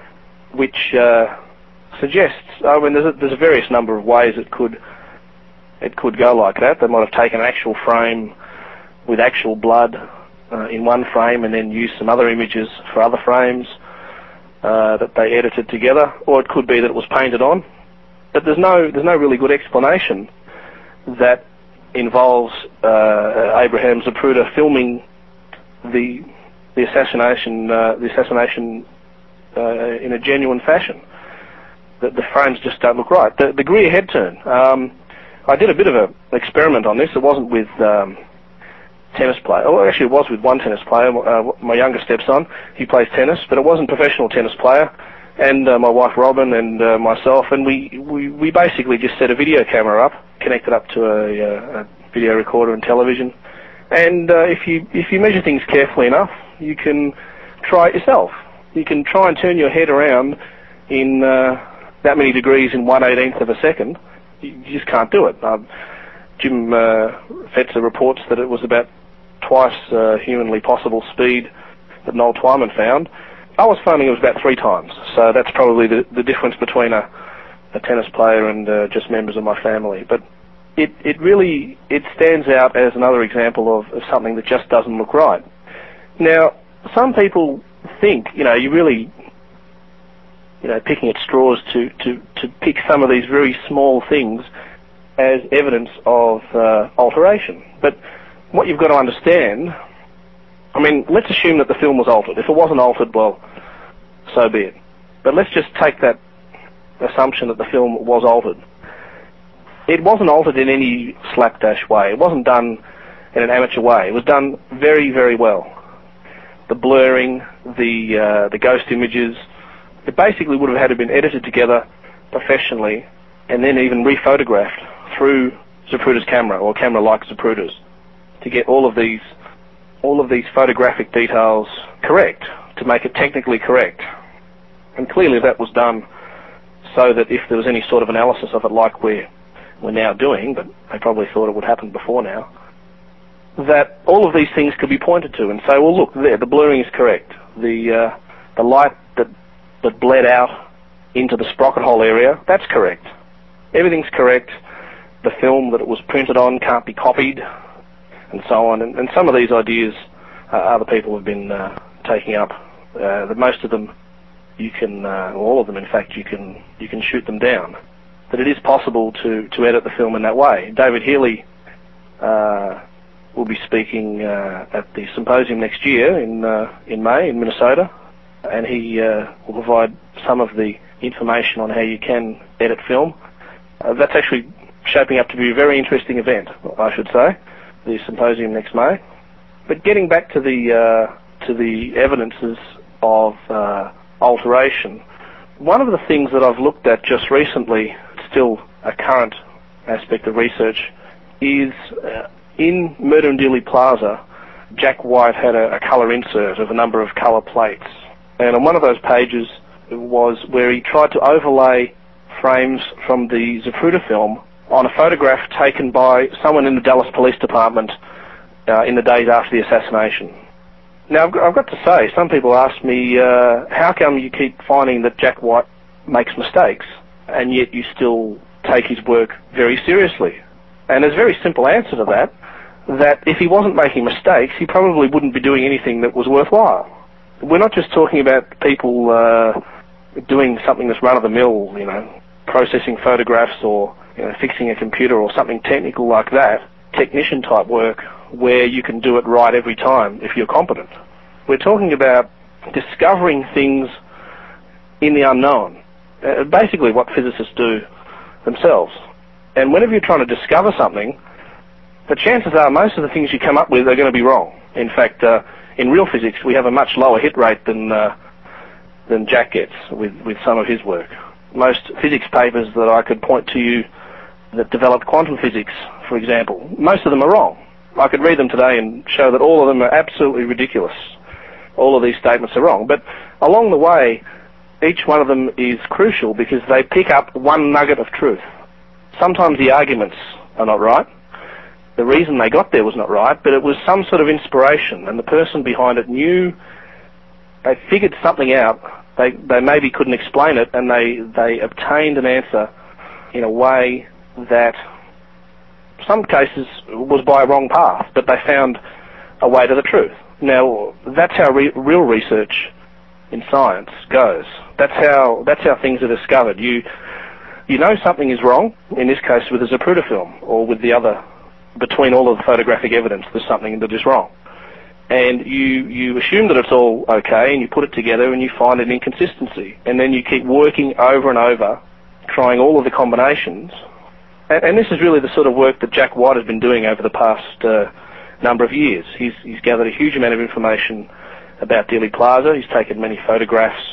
which uh, suggests, I mean, there's a, there's a various number of ways it could it could go like that. They might have taken an actual frame with actual blood uh, in one frame and then used some other images for other frames uh, that they edited together, or it could be that it was painted on. But there's no there's no really good explanation that involves uh, Abraham Zapruder filming the the assassination uh, the assassination uh, in a genuine fashion. The, the frames just don't look right. The, the Greer head turn. Um, I did a bit of an experiment on this. It wasn't with um, tennis player. Well, actually, it was with one tennis player, uh, my younger stepson. He plays tennis, but it wasn't a professional tennis player. And uh, my wife Robin and uh, myself, and we, we, we basically just set a video camera up, connected up to a, a video recorder and television. And uh, if you if you measure things carefully enough, you can try it yourself. You can try and turn your head around in uh, that many degrees in one eighteenth of a second. You just can't do it. Um, Jim uh, Fetzer reports that it was about twice uh, humanly possible speed that Noel Twyman found. I was finding it was about three times, so that's probably the, the difference between a, a tennis player and uh, just members of my family. But it, it really, it stands out as another example of, of something that just doesn't look right. Now, some people think, you know, you really, you know, picking at straws to, to, to pick some of these very small things as evidence of uh, alteration. But what you've got to understand, I mean, let's assume that the film was altered. If it wasn't altered, well, so be it. But let's just take that assumption that the film was altered. It wasn't altered in any slapdash way. It wasn't done in an amateur way. It was done very, very well. The blurring, the uh, the ghost images, it basically would have had to been edited together professionally and then even rephotographed through Zapruder's camera, or camera like Zapruder's, to get all of these all of these photographic details correct, to make it technically correct. And clearly that was done so that if there was any sort of analysis of it like we're, we're now doing, but they probably thought it would happen before now, that all of these things could be pointed to and say, well, look, there, the blurring is correct. The, uh, the light that, that bled out into the sprocket hole area, that's correct. Everything's correct. The film that it was printed on can't be copied, and so on. And, and some of these ideas uh, other people have been uh, taking up. Uh, the most of them, you can, uh, all of them, in fact, you can you can shoot them down. That it is possible to, to edit the film in that way. David Healy uh, will be speaking uh, at the symposium next year in uh, in May in Minnesota, and he uh, will provide some of the information on how you can edit film. Uh, that's actually shaping up to be a very interesting event, I should say, the symposium next May. But getting back to the uh, to the evidences of uh, alteration, one of the things that I've looked at just recently, still a current aspect of research, is uh, in Murder in Dealey Plaza, Jack White had a, a colour insert of a number of colour plates, and on one of those pages was where he tried to overlay frames from the Zapruder film on a photograph taken by someone in the Dallas Police Department uh, in the days after the assassination. Now, I've got, I've got to say, some people ask me, uh, how come you keep finding that Jack White makes mistakes, and yet you still take his work very seriously? And there's a very simple answer to that, that if he wasn't making mistakes, he probably wouldn't be doing anything that was worthwhile. We're not just talking about people uh, doing something that's run-of-the-mill, you know, processing photographs or you know, fixing a computer or something technical like that, technician-type work, where you can do it right every time if you're competent. We're talking about discovering things in the unknown, uh, basically what physicists do themselves. And whenever you're trying to discover something, the chances are most of the things you come up with are going to be wrong. In fact, uh, in real physics, we have a much lower hit rate than uh, than Jack gets with, with some of his work. Most physics papers that I could point to you that developed quantum physics, for example, most of them are wrong. I could read them today and show that all of them are absolutely ridiculous. All of these statements are wrong. But along the way, each one of them is crucial because they pick up one nugget of truth. Sometimes the arguments are not right. The reason they got there was not right, but it was some sort of inspiration, and the person behind it knew, they figured something out. They they maybe couldn't explain it, and they, they obtained an answer in a way that some cases was by a wrong path, but they found a way to the truth. Now, that's how re real research in science goes. That's how that's how things are discovered. You you know something is wrong, in this case with the Zapruder film, or with the other, between all of the photographic evidence, there's something that is wrong. And you, you assume that it's all okay, and you put it together and you find an inconsistency. And then you keep working over and over, trying all of the combinations. And, and this is really the sort of work that Jack White has been doing over the past uh, number of years. He's, he's gathered a huge amount of information about Dealey Plaza. He's taken many photographs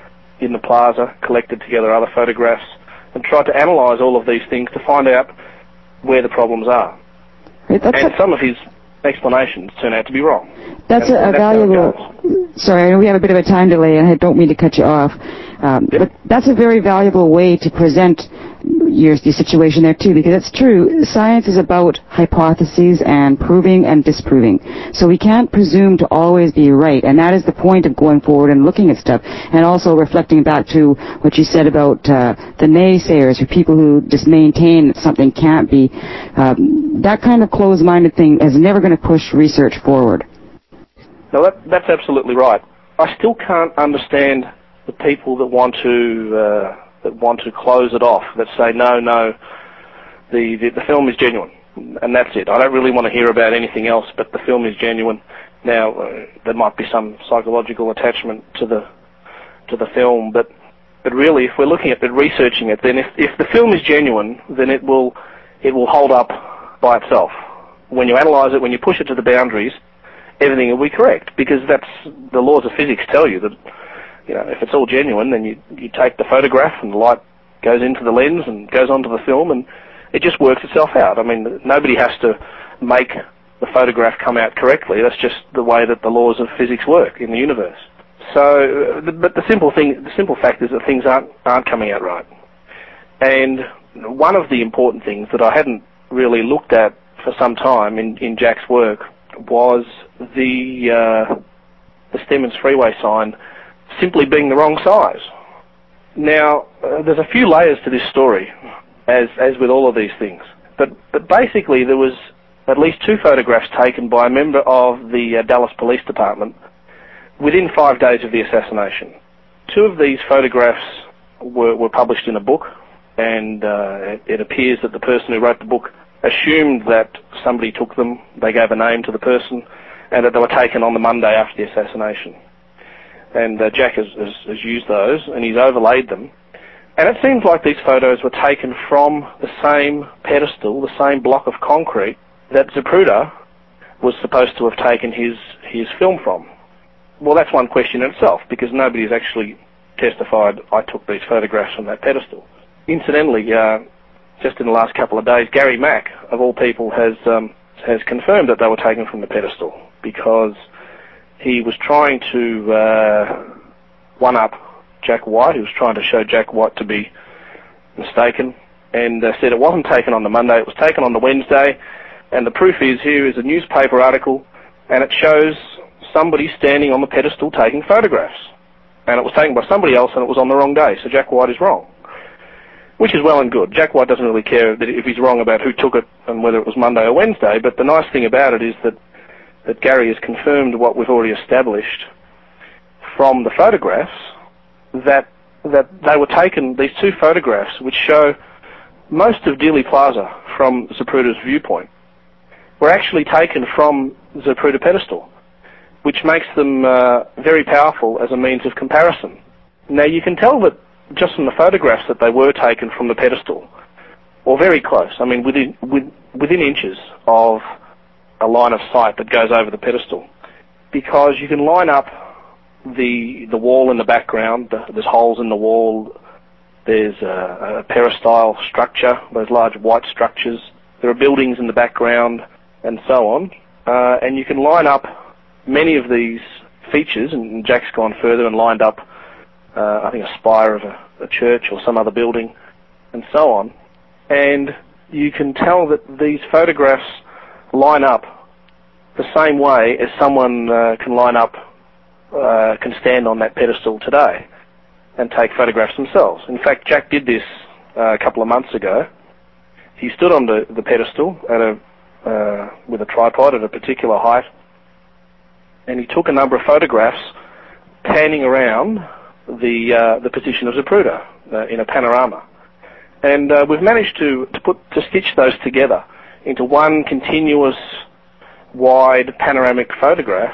in the plaza, collected together other photographs, and tried to analyse all of these things to find out where the problems are. Right, and some of his explanations turn out to be wrong. That's and, a, a and that's valuable... Sorry, I know we have a bit of a time delay, and I don't mean to cut you off. Um, yep. But that's a very valuable way to present your, your situation there, too, because it's true. Science is about hypotheses and proving and disproving. So we can't presume to always be right, and that is the point of going forward and looking at stuff, and also reflecting back to what you said about uh, the naysayers, or people who just maintain that something can't be. Um, that kind of closed-minded thing is never going to push research forward. No, that, that's absolutely right. I still can't understand the people that want to uh, that want to close it off, that say, no, no, the, the, the film is genuine, and that's it. I don't really want to hear about anything else, but the film is genuine. Now, uh, there might be some psychological attachment to the to the film, but but really, if we're looking at it, researching it, then if, if the film is genuine, then it will it will hold up by itself. When you analyse it, when you push it to the boundaries, everything will be correct, because that's the laws of physics tell you that, you know, if it's all genuine, then you you take the photograph and the light goes into the lens and goes onto the film, and it just works itself out. I mean, nobody has to make the photograph come out correctly. That's just the way that the laws of physics work in the universe. So, but the simple thing, the simple fact is that things aren't aren't coming out right. And one of the important things that I hadn't really looked at for some time in in Jack's work was the uh, the Stemmons Freeway sign simply being the wrong size. Now, uh, there's a few layers to this story, as as with all of these things. But but basically, there was at least two photographs taken by a member of the uh, Dallas Police Department within five days of the assassination. Two of these photographs were, were published in a book, and uh, it, it appears that the person who wrote the book assumed that somebody took them, they gave a name to the person, and that they were taken on the Monday after the assassination. And uh, Jack has, has, has used those, and he's overlaid them. And it seems like these photos were taken from the same pedestal, the same block of concrete that Zapruder was supposed to have taken his, his film from. Well, that's one question in itself, because nobody has actually testified, I took these photographs from that pedestal. Incidentally, uh, just in the last couple of days, Gary Mack, of all people, has um, has confirmed that they were taken from the pedestal, because he was trying to uh, one-up Jack White. He was trying to show Jack White to be mistaken, and uh, said it wasn't taken on the Monday, it was taken on the Wednesday, and the proof is here is a newspaper article, and it shows somebody standing on the pedestal taking photographs. And it was taken by somebody else and it was on the wrong day, so Jack White is wrong. Which is well and good. Jack White doesn't really care if he's wrong about who took it and whether it was Monday or Wednesday, but the nice thing about it is that, that Gary has confirmed what we've already established from the photographs, that that they were taken, these two photographs, which show most of Dealey Plaza from Zapruder's viewpoint, were actually taken from Zapruder pedestal, which makes them uh, very powerful as a means of comparison. Now you can tell that just from the photographs that they were taken from the pedestal, or very close, I mean within, with, within inches of a line of sight that goes over the pedestal, because you can line up the the wall in the background, there's holes in the wall, there's a, a peristyle structure, those large white structures, there are buildings in the background, and so on, uh, and you can line up many of these features, and Jack's gone further and lined up, uh, I think, a spire of a, a church or some other building, and so on, and you can tell that these photographs line up the same way as someone uh, can line up Uh, can stand on that pedestal today and take photographs themselves. In fact, Jack did this uh, a couple of months ago. He stood on the, the pedestal at a, uh, with a tripod at a particular height, and he took a number of photographs panning around the uh, the position of Zapruder uh, in a panorama. And uh, we've managed to, to put to stitch those together into one continuous wide panoramic photograph,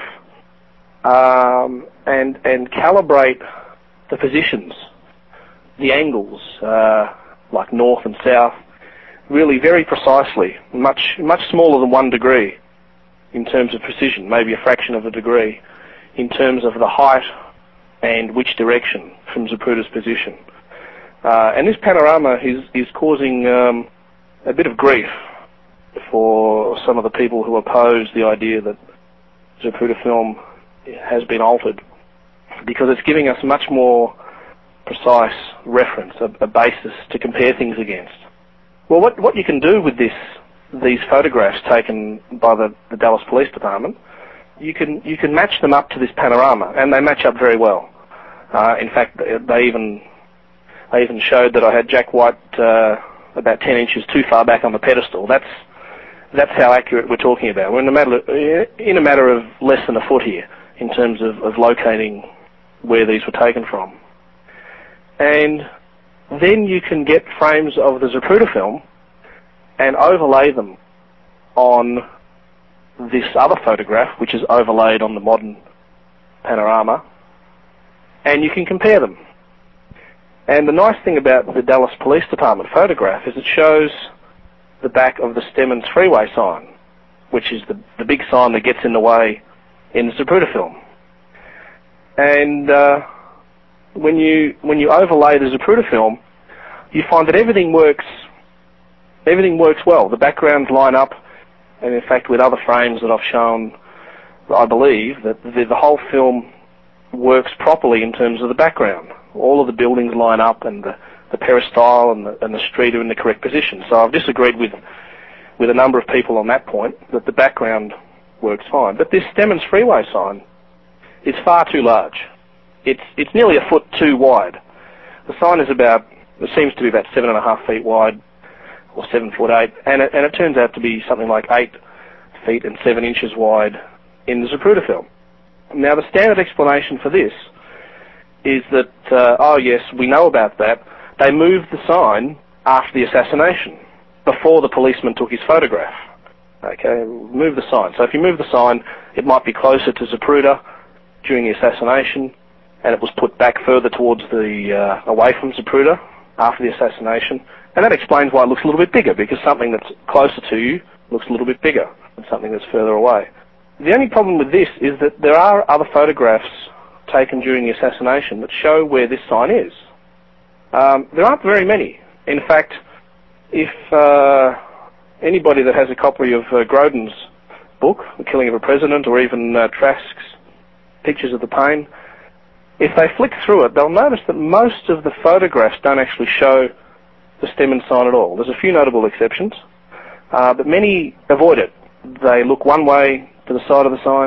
Um, and and calibrate the positions, the angles, uh, like north and south, really very precisely, much much smaller than one degree in terms of precision, maybe a fraction of a degree, in terms of the height and which direction from Zapruder's position. Uh, and this panorama is, is causing um, a bit of grief for some of the people who oppose the idea that Zapruder film has been altered, because it's giving us much more precise reference, a, a basis to compare things against. Well, what, what you can do with this, these photographs taken by the, the Dallas Police Department, you can you can match them up to this panorama, and they match up very well. Uh, in fact, they even they even showed that I had Jack White uh, about ten inches too far back on the pedestal. That's that's how accurate we're talking about. We're in a matter of, in a matter of less than a foot here, in terms of, of locating where these were taken from. And then you can get frames of the Zapruder film and overlay them on this other photograph, which is overlaid on the modern panorama, and you can compare them. And the nice thing about the Dallas Police Department photograph is it shows the back of the Stemmons Freeway sign, which is the, the big sign that gets in the way in the Zapruder film. And uh, when you when you overlay the Zapruder film, you find that everything works everything works well. The backgrounds line up, and in fact with other frames that I've shown, I believe that the, the whole film works properly in terms of the background. All of the buildings line up, and the, the peristyle and the, and the street are in the correct position. So I've disagreed with with a number of people on that point, that the background works fine. But this Stemmons Freeway sign is far too large. It's it's nearly a foot too wide. The sign is about, it seems to be about seven and a half feet wide, or seven foot eight, and it, and it turns out to be something like eight feet and seven inches wide in the Zapruder film. Now the standard explanation for this is that, uh, oh yes, we know about that. They moved the sign after the assassination, before the policeman took his photograph. Okay, move the sign. So if you move the sign, it might be closer to Zapruder during the assassination, and it was put back further towards the, uh, away from Zapruder after the assassination. And that explains why it looks a little bit bigger, because something that's closer to you looks a little bit bigger than something that's further away. The only problem with this is that there are other photographs taken during the assassination that show where this sign is. Um, there aren't very many. In fact, if uh, anybody that has a copy of uh, Grodin's book, The Killing of a President, or even uh, Trask's Pictures of the Pain, if they flick through it, they'll notice that most of the photographs don't actually show the Stemmons sign at all. There's a few notable exceptions, uh, but many avoid it. They look one way to the side of the sign,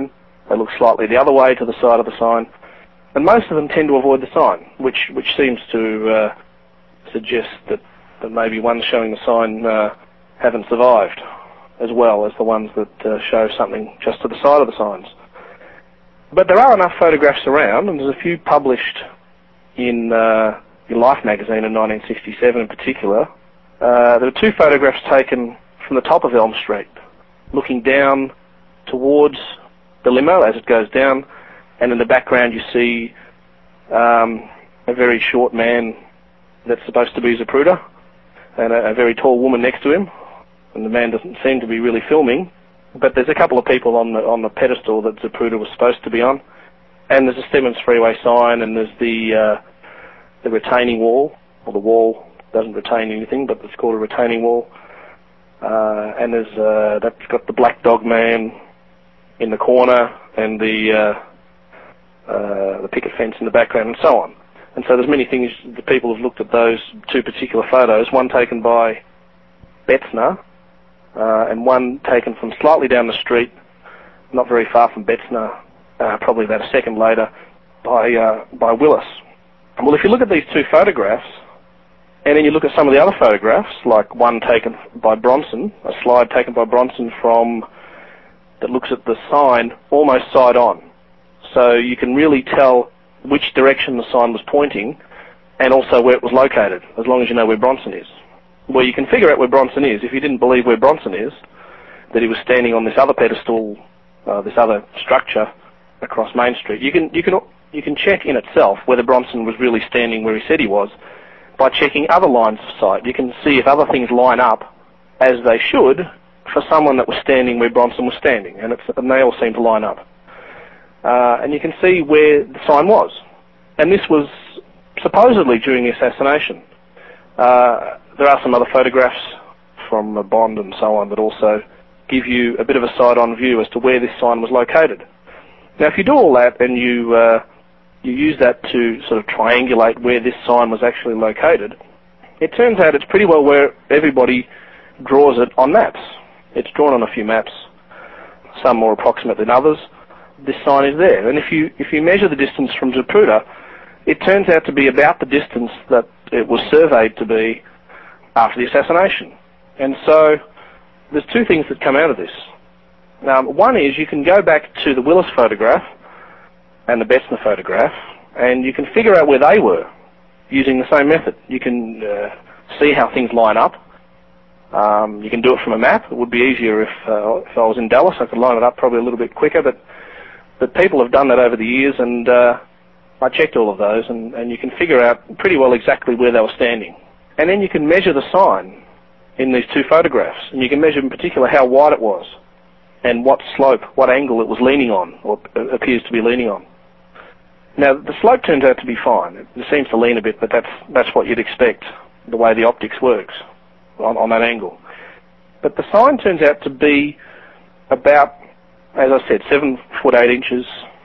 They look slightly the other way to the side of the sign. And most of them tend to avoid the sign, which, which seems to uh, suggest that, that maybe ones showing the sign uh, haven't survived as well as the ones that uh, show something just to the side of the signs. But there are enough photographs around, and there's a few published in, uh, in Life magazine in nineteen sixty-seven in particular. Uh, there are two photographs taken from the top of Elm Street, looking down towards the limo as it goes down, and in the background you see um, a very short man that's supposed to be Zapruder, and a, a very tall woman next to him, and the man doesn't seem to be really filming, but there's a couple of people on the on the pedestal that Zapruder was supposed to be on, and there's a Stevens Freeway sign, and there's the uh, the retaining wall, or the wall doesn't retain anything, but it's called a retaining wall, uh, and there's uh, that's got the Black Dog Man in the corner, and the uh, uh, the picket fence in the background, and so on. And so there's many things that people have looked at those two particular photos, one taken by Betzner, uh, and one taken from slightly down the street, not very far from Betzner, uh, probably about a second later, by uh, by Willis. Well, if you look at these two photographs, and then you look at some of the other photographs, like one taken by Bronson, a slide taken by Bronson from that looks at the sign almost side on. So you can really tell which direction the sign was pointing and also where it was located, as long as you know where Bronson is. Well, you can figure out where Bronson is if you didn't believe where Bronson is, that he was standing on this other pedestal, uh, this other structure across Main Street. You can, you can, you can check in itself whether Bronson was really standing where he said he was by checking other lines of sight. You can see if other things line up as they should for someone that was standing where Bronson was standing, and, it's, and they all seem to line up. Uh, and you can see where the sign was. And this was supposedly during the assassination. Uh, there are some other photographs from Bond and so on that also give you a bit of a side-on view as to where this sign was located. Now, if you do all that and you uh, you use that to sort of triangulate where this sign was actually located, it turns out it's pretty well where everybody draws it on maps. It's drawn on a few maps, some more approximate than others. This sign is there, and if you if you measure the distance from Zapruder, it turns out to be about the distance that it was surveyed to be after the assassination. And so there's two things that come out of this. Now, one is you can go back to the Willis photograph and the Betzner photograph, and you can figure out where they were using the same method. You can uh, see how things line up. Um, you can do it from a map. It would be easier if, uh, if I was in Dallas. I could line it up probably a little bit quicker, but but people have done that over the years, and uh, I checked all of those, and, and you can figure out pretty well exactly where they were standing. And then you can measure the sign in these two photographs, and you can measure in particular how wide it was and what slope, what angle it was leaning on, or appears to be leaning on. Now, the slope turns out to be fine. It seems to lean a bit, but that's that's what you'd expect, the way the optics works on, on that angle. But the sign turns out to be about, as I said, seven foot eight inches,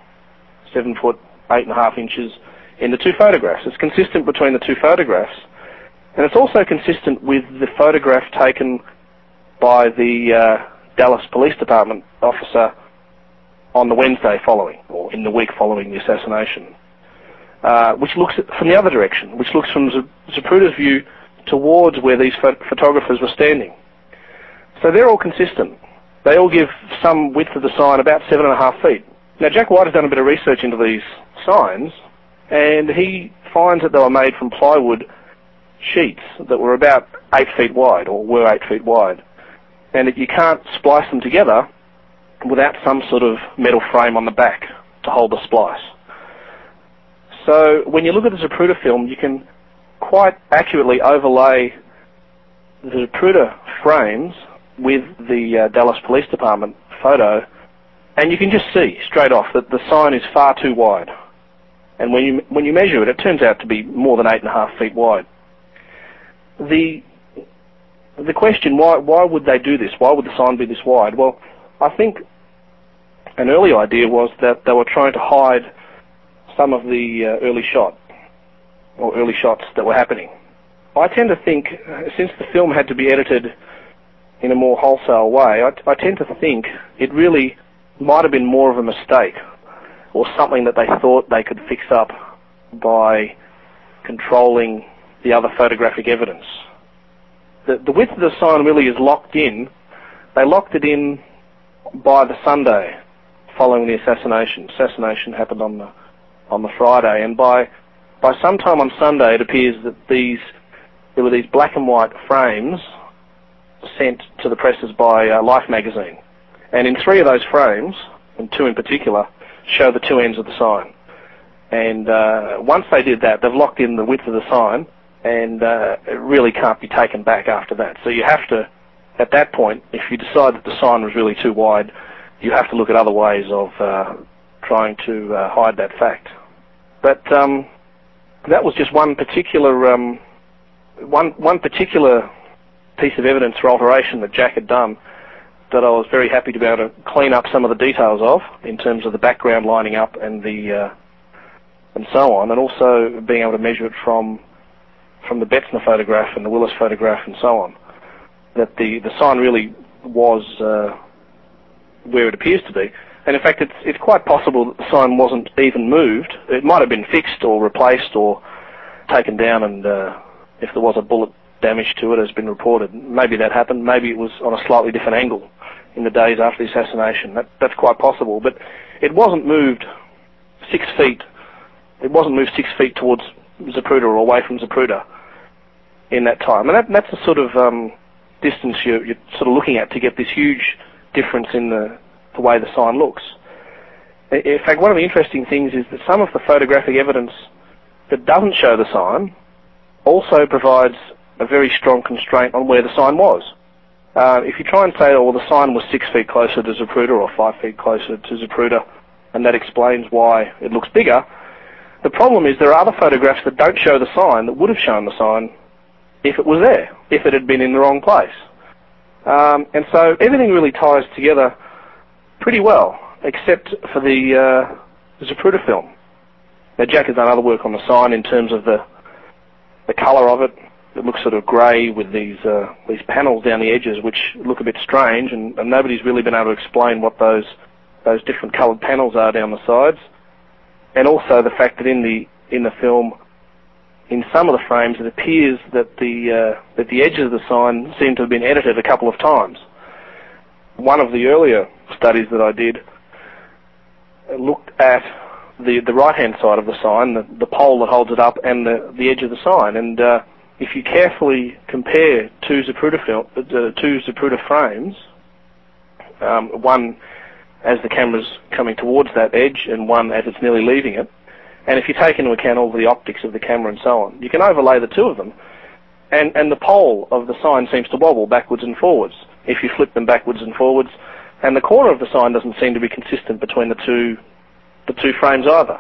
seven foot eight and a half inches in the two photographs. It's consistent between the two photographs, and it's also consistent with the photograph taken by the uh, Dallas Police Department officer on the Wednesday following, or in the week following the assassination, uh, which looks at, from the other direction, which looks from Zapruder's view towards where these pho photographers were standing. So they're all consistent. They all give some width of the sign, about seven and a half feet. Now, Jack White has done a bit of research into these signs, and he finds that they were made from plywood sheets that were about eight feet wide, or were eight feet wide, and that you can't splice them together without some sort of metal frame on the back to hold the splice. So when you look at the Zapruder film, you can quite accurately overlay the Zapruder frames with the uh, Dallas Police Department photo, and you can just see straight off that the sign is far too wide. And when you when you measure it, it turns out to be more than eight and a half feet wide. The the question, why why would they do this? Why would the sign be this wide? Well, I think an early idea was that they were trying to hide some of the uh, early shot or early shots that were happening. I tend to think, uh, since the film had to be edited in a more wholesale way, I, I tend to think it really might have been more of a mistake, or something that they thought they could fix up by controlling the other photographic evidence. The, the width of the sign really is locked in. They locked it in by the Sunday following the assassination. Assassination happened on the on the Friday, and by by sometime on Sunday, it appears that these there were these black and white frames sent to the presses by uh, Life magazine, and in three of those frames, and two in particular, show the two ends of the sign. And uh, once they did that, they've locked in the width of the sign, and uh, it really can't be taken back after that. So you have to, at that point, if you decide that the sign was really too wide, you have to look at other ways of uh, trying to uh, hide that fact. But um, that was just one particular um, one one particular piece of evidence for alteration that Jack had done, that I was very happy to be able to clean up some of the details of, in terms of the background lining up and the uh, and so on, and also being able to measure it from from the Betzner photograph and the Willis photograph and so on, that the, the sign really was uh, where it appears to be. And in fact, it's, it's quite possible that the sign wasn't even moved. It might have been fixed or replaced or taken down, and uh, if there was a bullet damage to it, has been reported. Maybe that happened. Maybe it was on a slightly different angle in the days after the assassination. That, that's quite possible. But it wasn't moved six feet. It wasn't moved six feet towards Zapruder or away from Zapruder in that time. And that, that's the sort of um, distance you're, you're sort of looking at to get this huge difference in the, the way the sign looks. In fact, one of the interesting things is that some of the photographic evidence that doesn't show the sign also provides a very strong constraint on where the sign was. Uh, if you try and say, oh, well, the sign was six feet closer to Zapruder or five feet closer to Zapruder, and that explains why it looks bigger, the problem is there are other photographs that don't show the sign that would have shown the sign if it was there, if it had been in the wrong place. Um, and so everything really ties together pretty well, except for the uh, Zapruder film. Now, Jack has done other work on the sign in terms of the the colour of it. It looks sort of grey with these uh, these panels down the edges, which look a bit strange, and, and nobody's really been able to explain what those those different coloured panels are down the sides. And also the fact that in the in the film, in some of the frames, it appears that the uh, that the edges of the sign seem to have been edited a couple of times. One of the earlier studies that I did looked at the the right-hand side of the sign, the, the pole that holds it up, and the the edge of the sign. And uh, if you carefully compare two Zapruder film, uh, two Zapruder frames, um, one as the camera's coming towards that edge and one as it's nearly leaving it, and if you take into account all the optics of the camera and so on, you can overlay the two of them, and, and the pole of the sign seems to wobble backwards and forwards if you flip them backwards and forwards, and the corner of the sign doesn't seem to be consistent between the two the two frames either.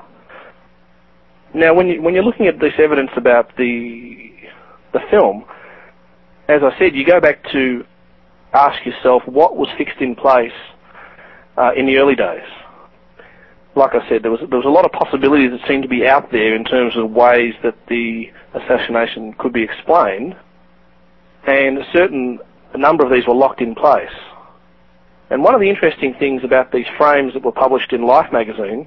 Now, when you when you're looking at this evidence about the the film, as I said, you go back to ask yourself what was fixed in place uh, in the early days. Like I said, there was there was a lot of possibilities that seemed to be out there in terms of ways that the assassination could be explained, and a certain a number of these were locked in place. And one of the interesting things about these frames that were published in Life magazine,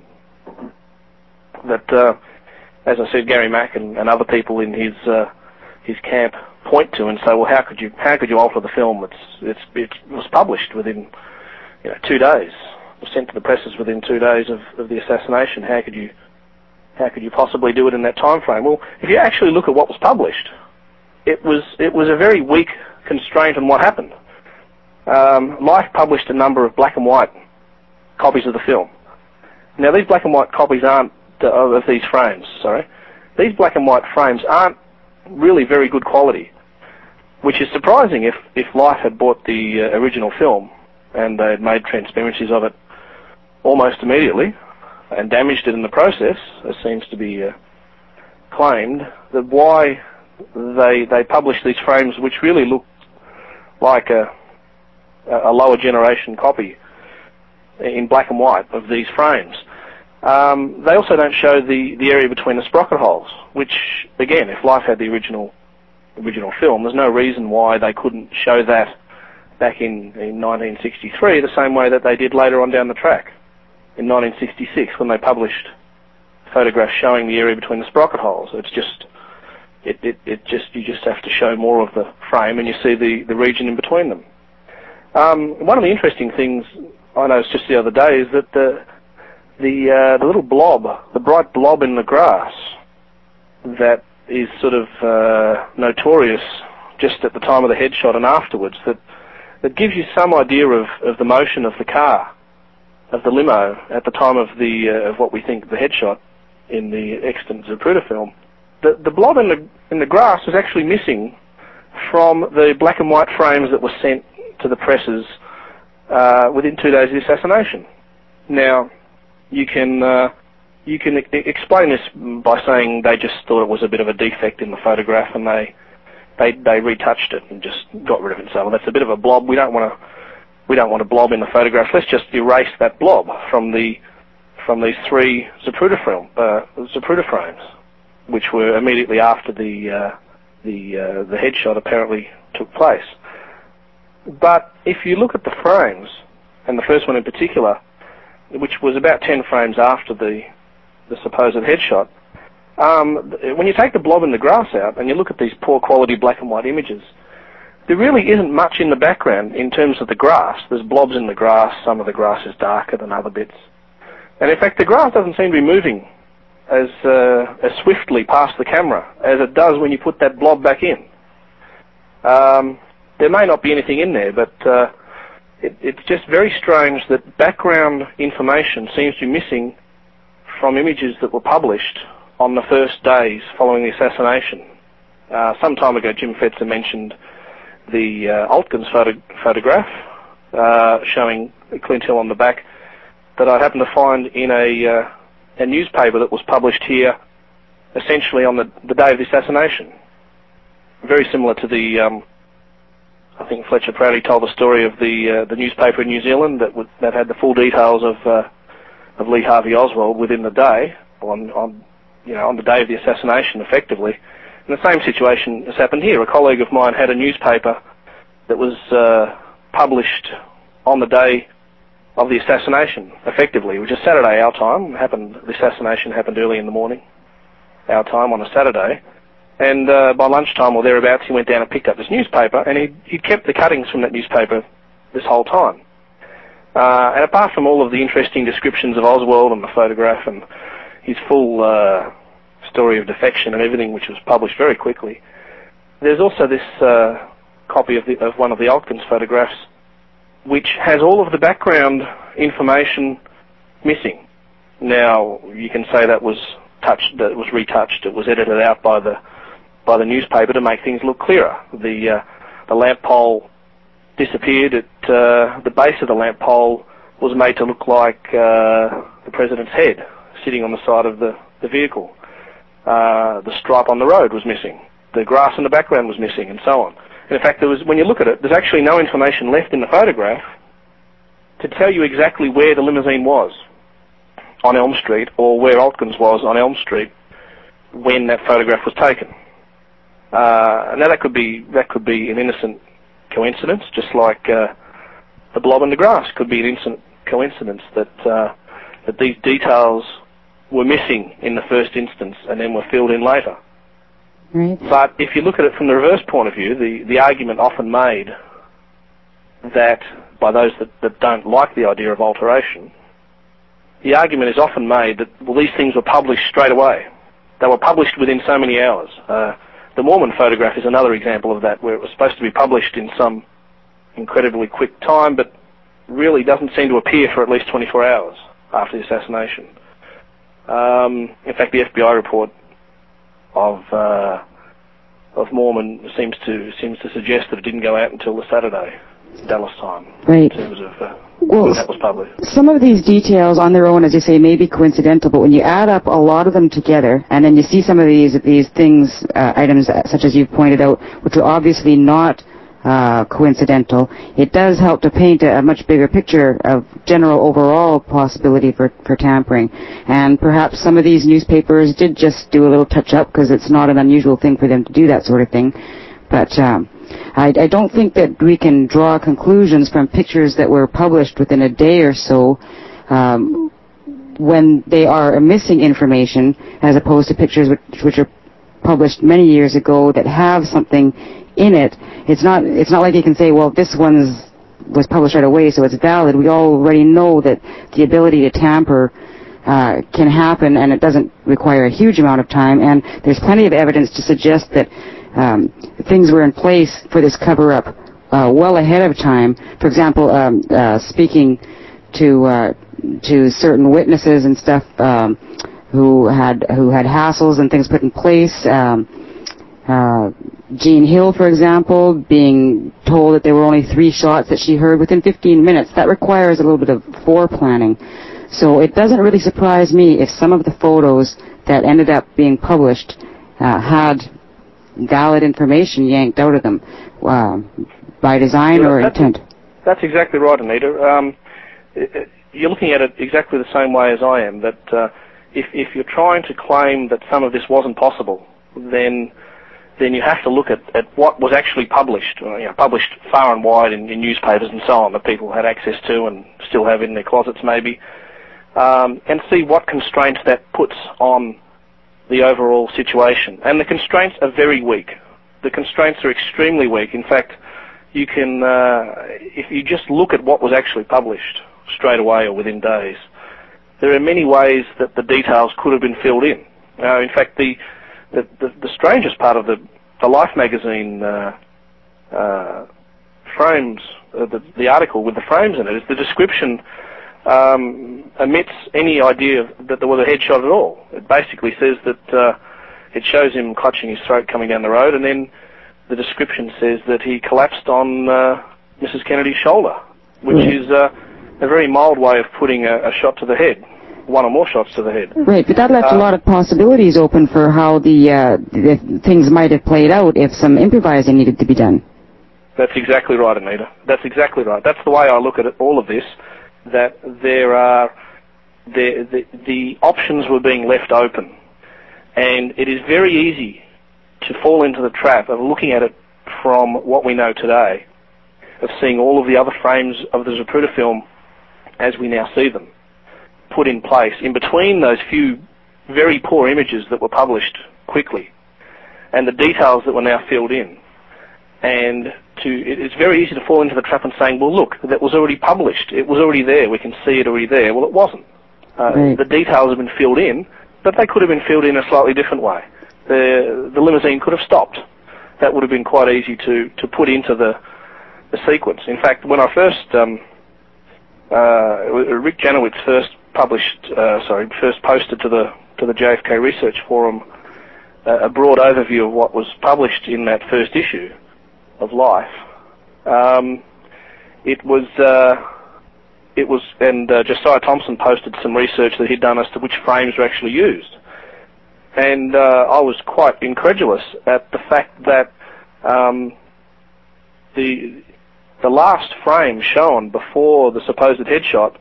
that, uh, as I said, Gary Mack and, and other people in his uh, his camp point to and say, well, how could you how could you alter the film? It's it's it was published within you know two days. It was sent to the presses within two days of, of the assassination. How could you how could you possibly do it in that time frame? Well, if you actually look at what was published, it was it was a very weak constraint on what happened. Um, Life published a number of black and white copies of the film. Now, these black and white copies aren't uh, of these frames. Sorry, these black and white frames aren't really very good quality, which is surprising if if Life had bought the uh, original film and they had made transparencies of it almost immediately and damaged it in the process, as seems to be uh, claimed. That why they they published these frames, which really look like a a lower generation copy in black and white of these frames. Um, they also don't show the, the area between the sprocket holes, which, again, if Life had the original original film, there's no reason why they couldn't show that back in, in nineteen sixty-three, the same way that they did later on down the track in nineteen sixty-six when they published photographs showing the area between the sprocket holes. It's just, it, it, it just, you just have to show more of the frame and you see the, the region in between them. Um, one of the interesting things I noticed just the other day is that the, the, uh, the little blob, the bright blob in the grass that is sort of uh, notorious just at the time of the headshot and afterwards, that, that gives you some idea of, of the motion of the car, of the limo, at the time of the uh, of what we think the headshot in the extant Zapruder film. The, the blob in the, in the grass was actually missing from the black and white frames that were sent to the presses uh, within two days of the assassination. Now, you can uh, you can e- explain this by saying they just thought it was a bit of a defect in the photograph and they they they retouched it and just got rid of it. So well, that's a bit of a blob. We don't want to we don't want a blob in the photograph. Let's just erase that blob from the from these three Zapruder film uh, Zapruder frames, which were immediately after the uh, the uh, the headshot apparently took place. But if you look at the frames, and the first one in particular, which was about ten frames after the the supposed headshot, um, when you take the blob in the grass out and you look at these poor quality black and white images, there really isn't much in the background in terms of the grass. There's blobs in the grass, some of the grass is darker than other bits. And in fact the grass doesn't seem to be moving as, uh, as swiftly past the camera as it does when you put that blob back in. Um, there may not be anything in there, but uh, it, it's just very strange that background information seems to be missing from images that were published on the first days following the assassination. Uh, some time ago Jim Fetzer mentioned the uh, Altgens photo photograph uh, showing Clint Hill on the back that I happened to find in a, uh, a newspaper that was published here essentially on the, the day of the assassination. Very similar to the, um, I think Fletcher Prouty told the story of the uh, the newspaper in New Zealand that would, that had the full details of uh, of Lee Harvey Oswald within the day, on, on you know on the day of the assassination, effectively. And the same situation has happened here. A colleague of mine had a newspaper that was uh, published on the day of the assassination, effectively, which is Saturday our time. Happened the assassination happened early in the morning, our time on a Saturday. And uh, by lunchtime or thereabouts, he went down and picked up this newspaper, and he he kept the cuttings from that newspaper this whole time. Uh, and apart from all of the interesting descriptions of Oswald and the photograph and his full uh, story of defection and everything, which was published very quickly, there's also this uh, copy of, the, of one of the Altgens photographs, which has all of the background information missing. Now, you can say that was touched, that it was retouched, it was edited out by the by the newspaper to make things look clearer. The uh, the lamp pole disappeared. At uh, the base of the lamp pole was made to look like uh, the president's head sitting on the side of the, the vehicle. Uh, the stripe on the road was missing. The grass in the background was missing, and so on. And in fact, there was, when you look at it, there's actually no information left in the photograph to tell you exactly where the limousine was on Elm Street or where Altgens was on Elm Street when that photograph was taken. Uh, now that could be that could be an innocent coincidence, just like uh, the blob in the grass could be an innocent coincidence that uh, that these details were missing in the first instance and then were filled in later. Right. But if you look at it from the reverse point of view, the, the argument often made that by those that, that don't like the idea of alteration, the argument is often made that, well, these things were published straight away. They were published within so many hours. Uh, the Mormon photograph is another example of that, where it was supposed to be published in some incredibly quick time, but really doesn't seem to appear for at least twenty-four hours after the assassination. Um, in fact, the F B I report of uh, of Mormon seems to seems to suggest that it didn't go out until the Saturday, Dallas time, right. in terms of uh, well, when that was published. Some of these details on their own, as you say, may be coincidental, but when you add up a lot of them together, and then you see some of these these things, uh, items uh, such as you've pointed out, which are obviously not uh, coincidental, it does help to paint a, a much bigger picture of general overall possibility for, for tampering. And perhaps some of these newspapers did just do a little touch-up, because it's not an unusual thing for them to do that sort of thing. But um, I, I don't think that we can draw conclusions from pictures that were published within a day or so um, when they are missing information, as opposed to pictures which, which are published many years ago that have something in it. It's not, it's not like you can say, well, this one's was published right away, so it's valid. We already know that the ability to tamper uh, can happen, and it doesn't require a huge amount of time, and there's plenty of evidence to suggest that um, things were in place for this cover-up uh, well ahead of time. For example, um, uh, speaking to uh, to certain witnesses and stuff um, who had who had hassles and things put in place. Um, uh, Jean Hill, for example, being told that there were only three shots that she heard within fifteen minutes. That requires a little bit of foreplanning. So it doesn't really surprise me if some of the photos that ended up being published uh, had valid information yanked out of them uh, by design yeah, or that's, intent. That's exactly right, Anita. Um, it, you're looking at it exactly the same way as I am, that uh, if, if you're trying to claim that some of this wasn't possible, then then you have to look at, at what was actually published, uh, you know, published far and wide in, in newspapers and so on that people had access to and still have in their closets maybe, um, and see what constraints that puts on the overall situation. And the constraints are very weak. The constraints are extremely weak. In fact, you can, uh, if you just look at what was actually published straight away or within days, there are many ways that the details could have been filled in. Uh, in fact, the The, the, the strangest part of the, the Life magazine uh, uh, frames, uh, the, the article with the frames in it, is the description um, omits any idea that there was a headshot at all. It basically says that uh, it shows him clutching his throat coming down the road, and then the description says that he collapsed on uh, Missus Kennedy's shoulder, which mm. is uh, a very mild way of putting a, a shot to the head. One or more shots to the head. Right, but that left uh, a lot of possibilities open for how the, uh, the things might have played out if some improvising needed to be done. That's exactly right, Anita. That's exactly right. That's the way I look at it, all of this, that there are, the, the, the options were being left open. And it is very easy to fall into the trap of looking at it from what we know today, of seeing all of the other frames of the Zapruder film as we now see them, put in place in between those few very poor images that were published quickly and the details that were now filled in. And to, it, it's very easy to fall into the trap and saying, well, look, that was already published. It was already there. We can see it already there. Well, it wasn't. Uh, right. The details have been filled in, but they could have been filled in a slightly different way. The, the limousine could have stopped. That would have been quite easy to, to put into the, the sequence. In fact, when I first, um, uh, Rick Janowitz first published, uh, sorry, first posted to the to the J F K Research Forum uh, a broad overview of what was published in that first issue of Life. Um, it was, uh, it was, and uh, Josiah Thompson posted some research that he'd done as to which frames were actually used, and uh, I was quite incredulous at the fact that um, the the last frame shown before the supposed headshot,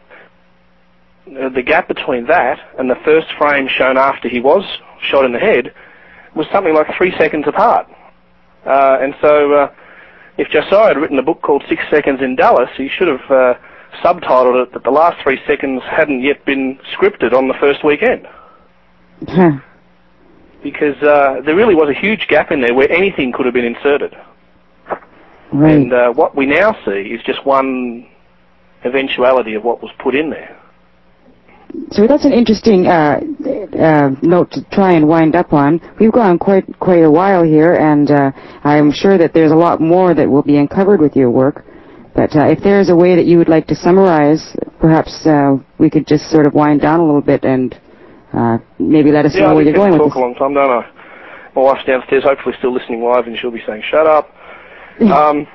the gap between that and the first frame shown after he was shot in the head was something like three seconds apart. Uh, and so uh, if Josiah had written a book called Six Seconds in Dallas, he should have uh, subtitled it that the last three seconds hadn't yet been scripted on the first weekend. Huh. Because uh, there really was a huge gap in there where anything could have been inserted. Right. And uh, what we now see is just one eventuality of what was put in there. So that's an interesting uh, uh, note to try and wind up on. We've gone quite quite a while here, and uh, I'm sure that there's a lot more that will be uncovered with your work. But uh, if there's a way that you would like to summarize, perhaps uh, we could just sort of wind down a little bit and uh, maybe let us yeah, know where you're going with this. Yeah, I talk a long time, don't I? My wife's downstairs, hopefully still listening live, and she'll be saying, "Shut up." um,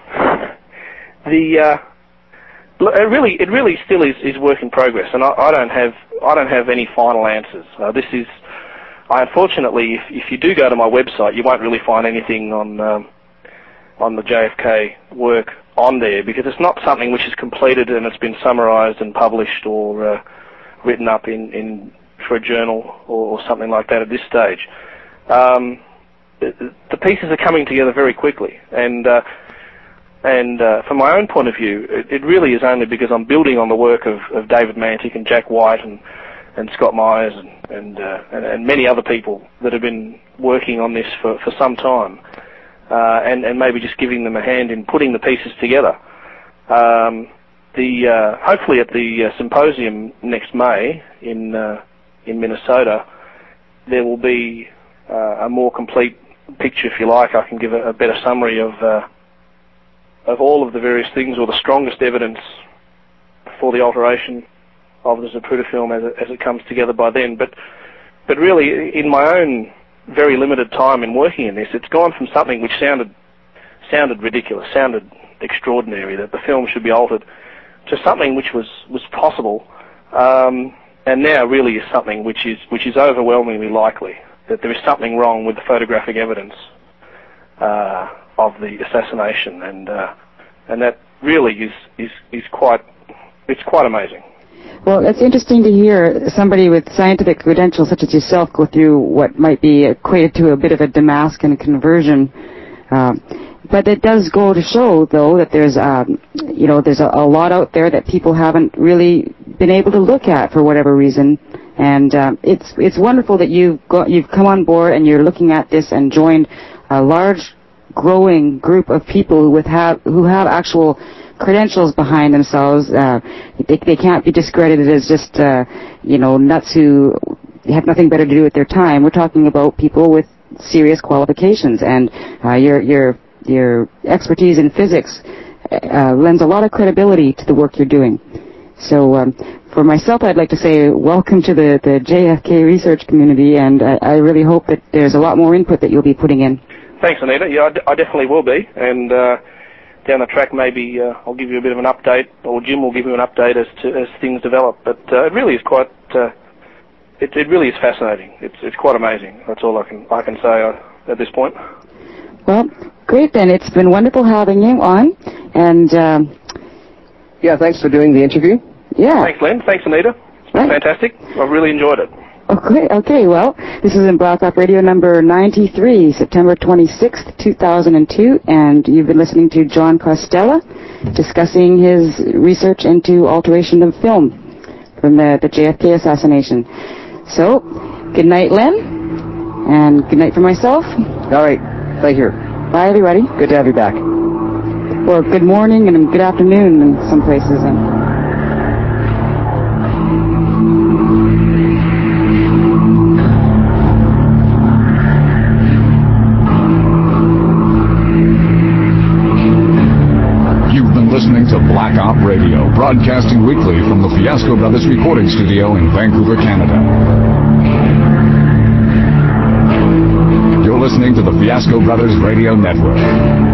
the uh, it really, it really still is, is work in progress, and I, I don't have, I don't have any final answers. Uh, this is, I unfortunately, if, if you do go to my website, you won't really find anything on um, on the J F K work on there, because it's not something which is completed and it's been summarised and published or uh, written up in, in for a journal or, or something like that at this stage. Um, the, the pieces are coming together very quickly, and uh, And uh, from my own point of view, it, it really is only because I'm building on the work of, of David Mantic and Jack White and, and Scott Myers and and, uh, and and many other people that have been working on this for, for some time, uh, and, and maybe just giving them a hand in putting the pieces together. Um, the uh, hopefully at the uh, symposium next May in uh, in Minnesota, there will be uh, a more complete picture, if you like. I can give a, a better summary of uh, of all of the various things, or the strongest evidence for the alteration of the Zapruder film as it, as it comes together by then. But but really, in my own very limited time in working in this, it's gone from something which sounded sounded ridiculous, sounded extraordinary, that the film should be altered, to something which was was possible, um, and now really is something which is which is overwhelmingly likely that there is something wrong with the photographic evidence uh, of the assassination, and uh, and that really is is is quite it's quite amazing. Well, it's interesting to hear somebody with scientific credentials such as yourself go through what might be equated to a bit of a Damascus conversion. Um, but it does go to show, though, that there's, um, you know, there's a, a lot out there that people haven't really been able to look at for whatever reason. And um, it's it's wonderful that you've got, you've come on board and you're looking at this and joined a large, growing group of people who with have who have actual credentials behind themselves. Uh, they, they can't be discredited as just, uh, you know, nuts who have nothing better to do with their time. We're talking about people with serious qualifications, and uh, your your your expertise in physics uh, lends a lot of credibility to the work you're doing. So, um, for myself, I'd like to say welcome to the, the J F K research community, and I, I really hope that there's a lot more input that you'll be putting in. Thanks, Anita. Yeah, I, d- I definitely will be, and uh, down the track, maybe uh, I'll give you a bit of an update, or Jim will give you an update as to as things develop. But uh, it really is quite, uh, it, it really is fascinating. It's it's quite amazing. That's all I can I can say uh, at this point. Well, great then. It's been wonderful having you on, and um, yeah, thanks for doing the interview. Yeah. Thanks, Len. Thanks, Anita. It's been right. fantastic. I've really enjoyed it. Okay, okay, well, this is in Black Op Radio number ninety-three, September twenty-sixth, two thousand two, and you've been listening to John Costella discussing his research into alteration of film from the, the J F K assassination. So, good night, Len, and good night for myself. All right, thank you. Bye, everybody. Good to have you back. Or good morning and good afternoon in some places. And listening to Black Op Radio, broadcasting weekly from the Fiasco Brothers recording studio in Vancouver, Canada. You're listening to the Fiasco Brothers Radio Network.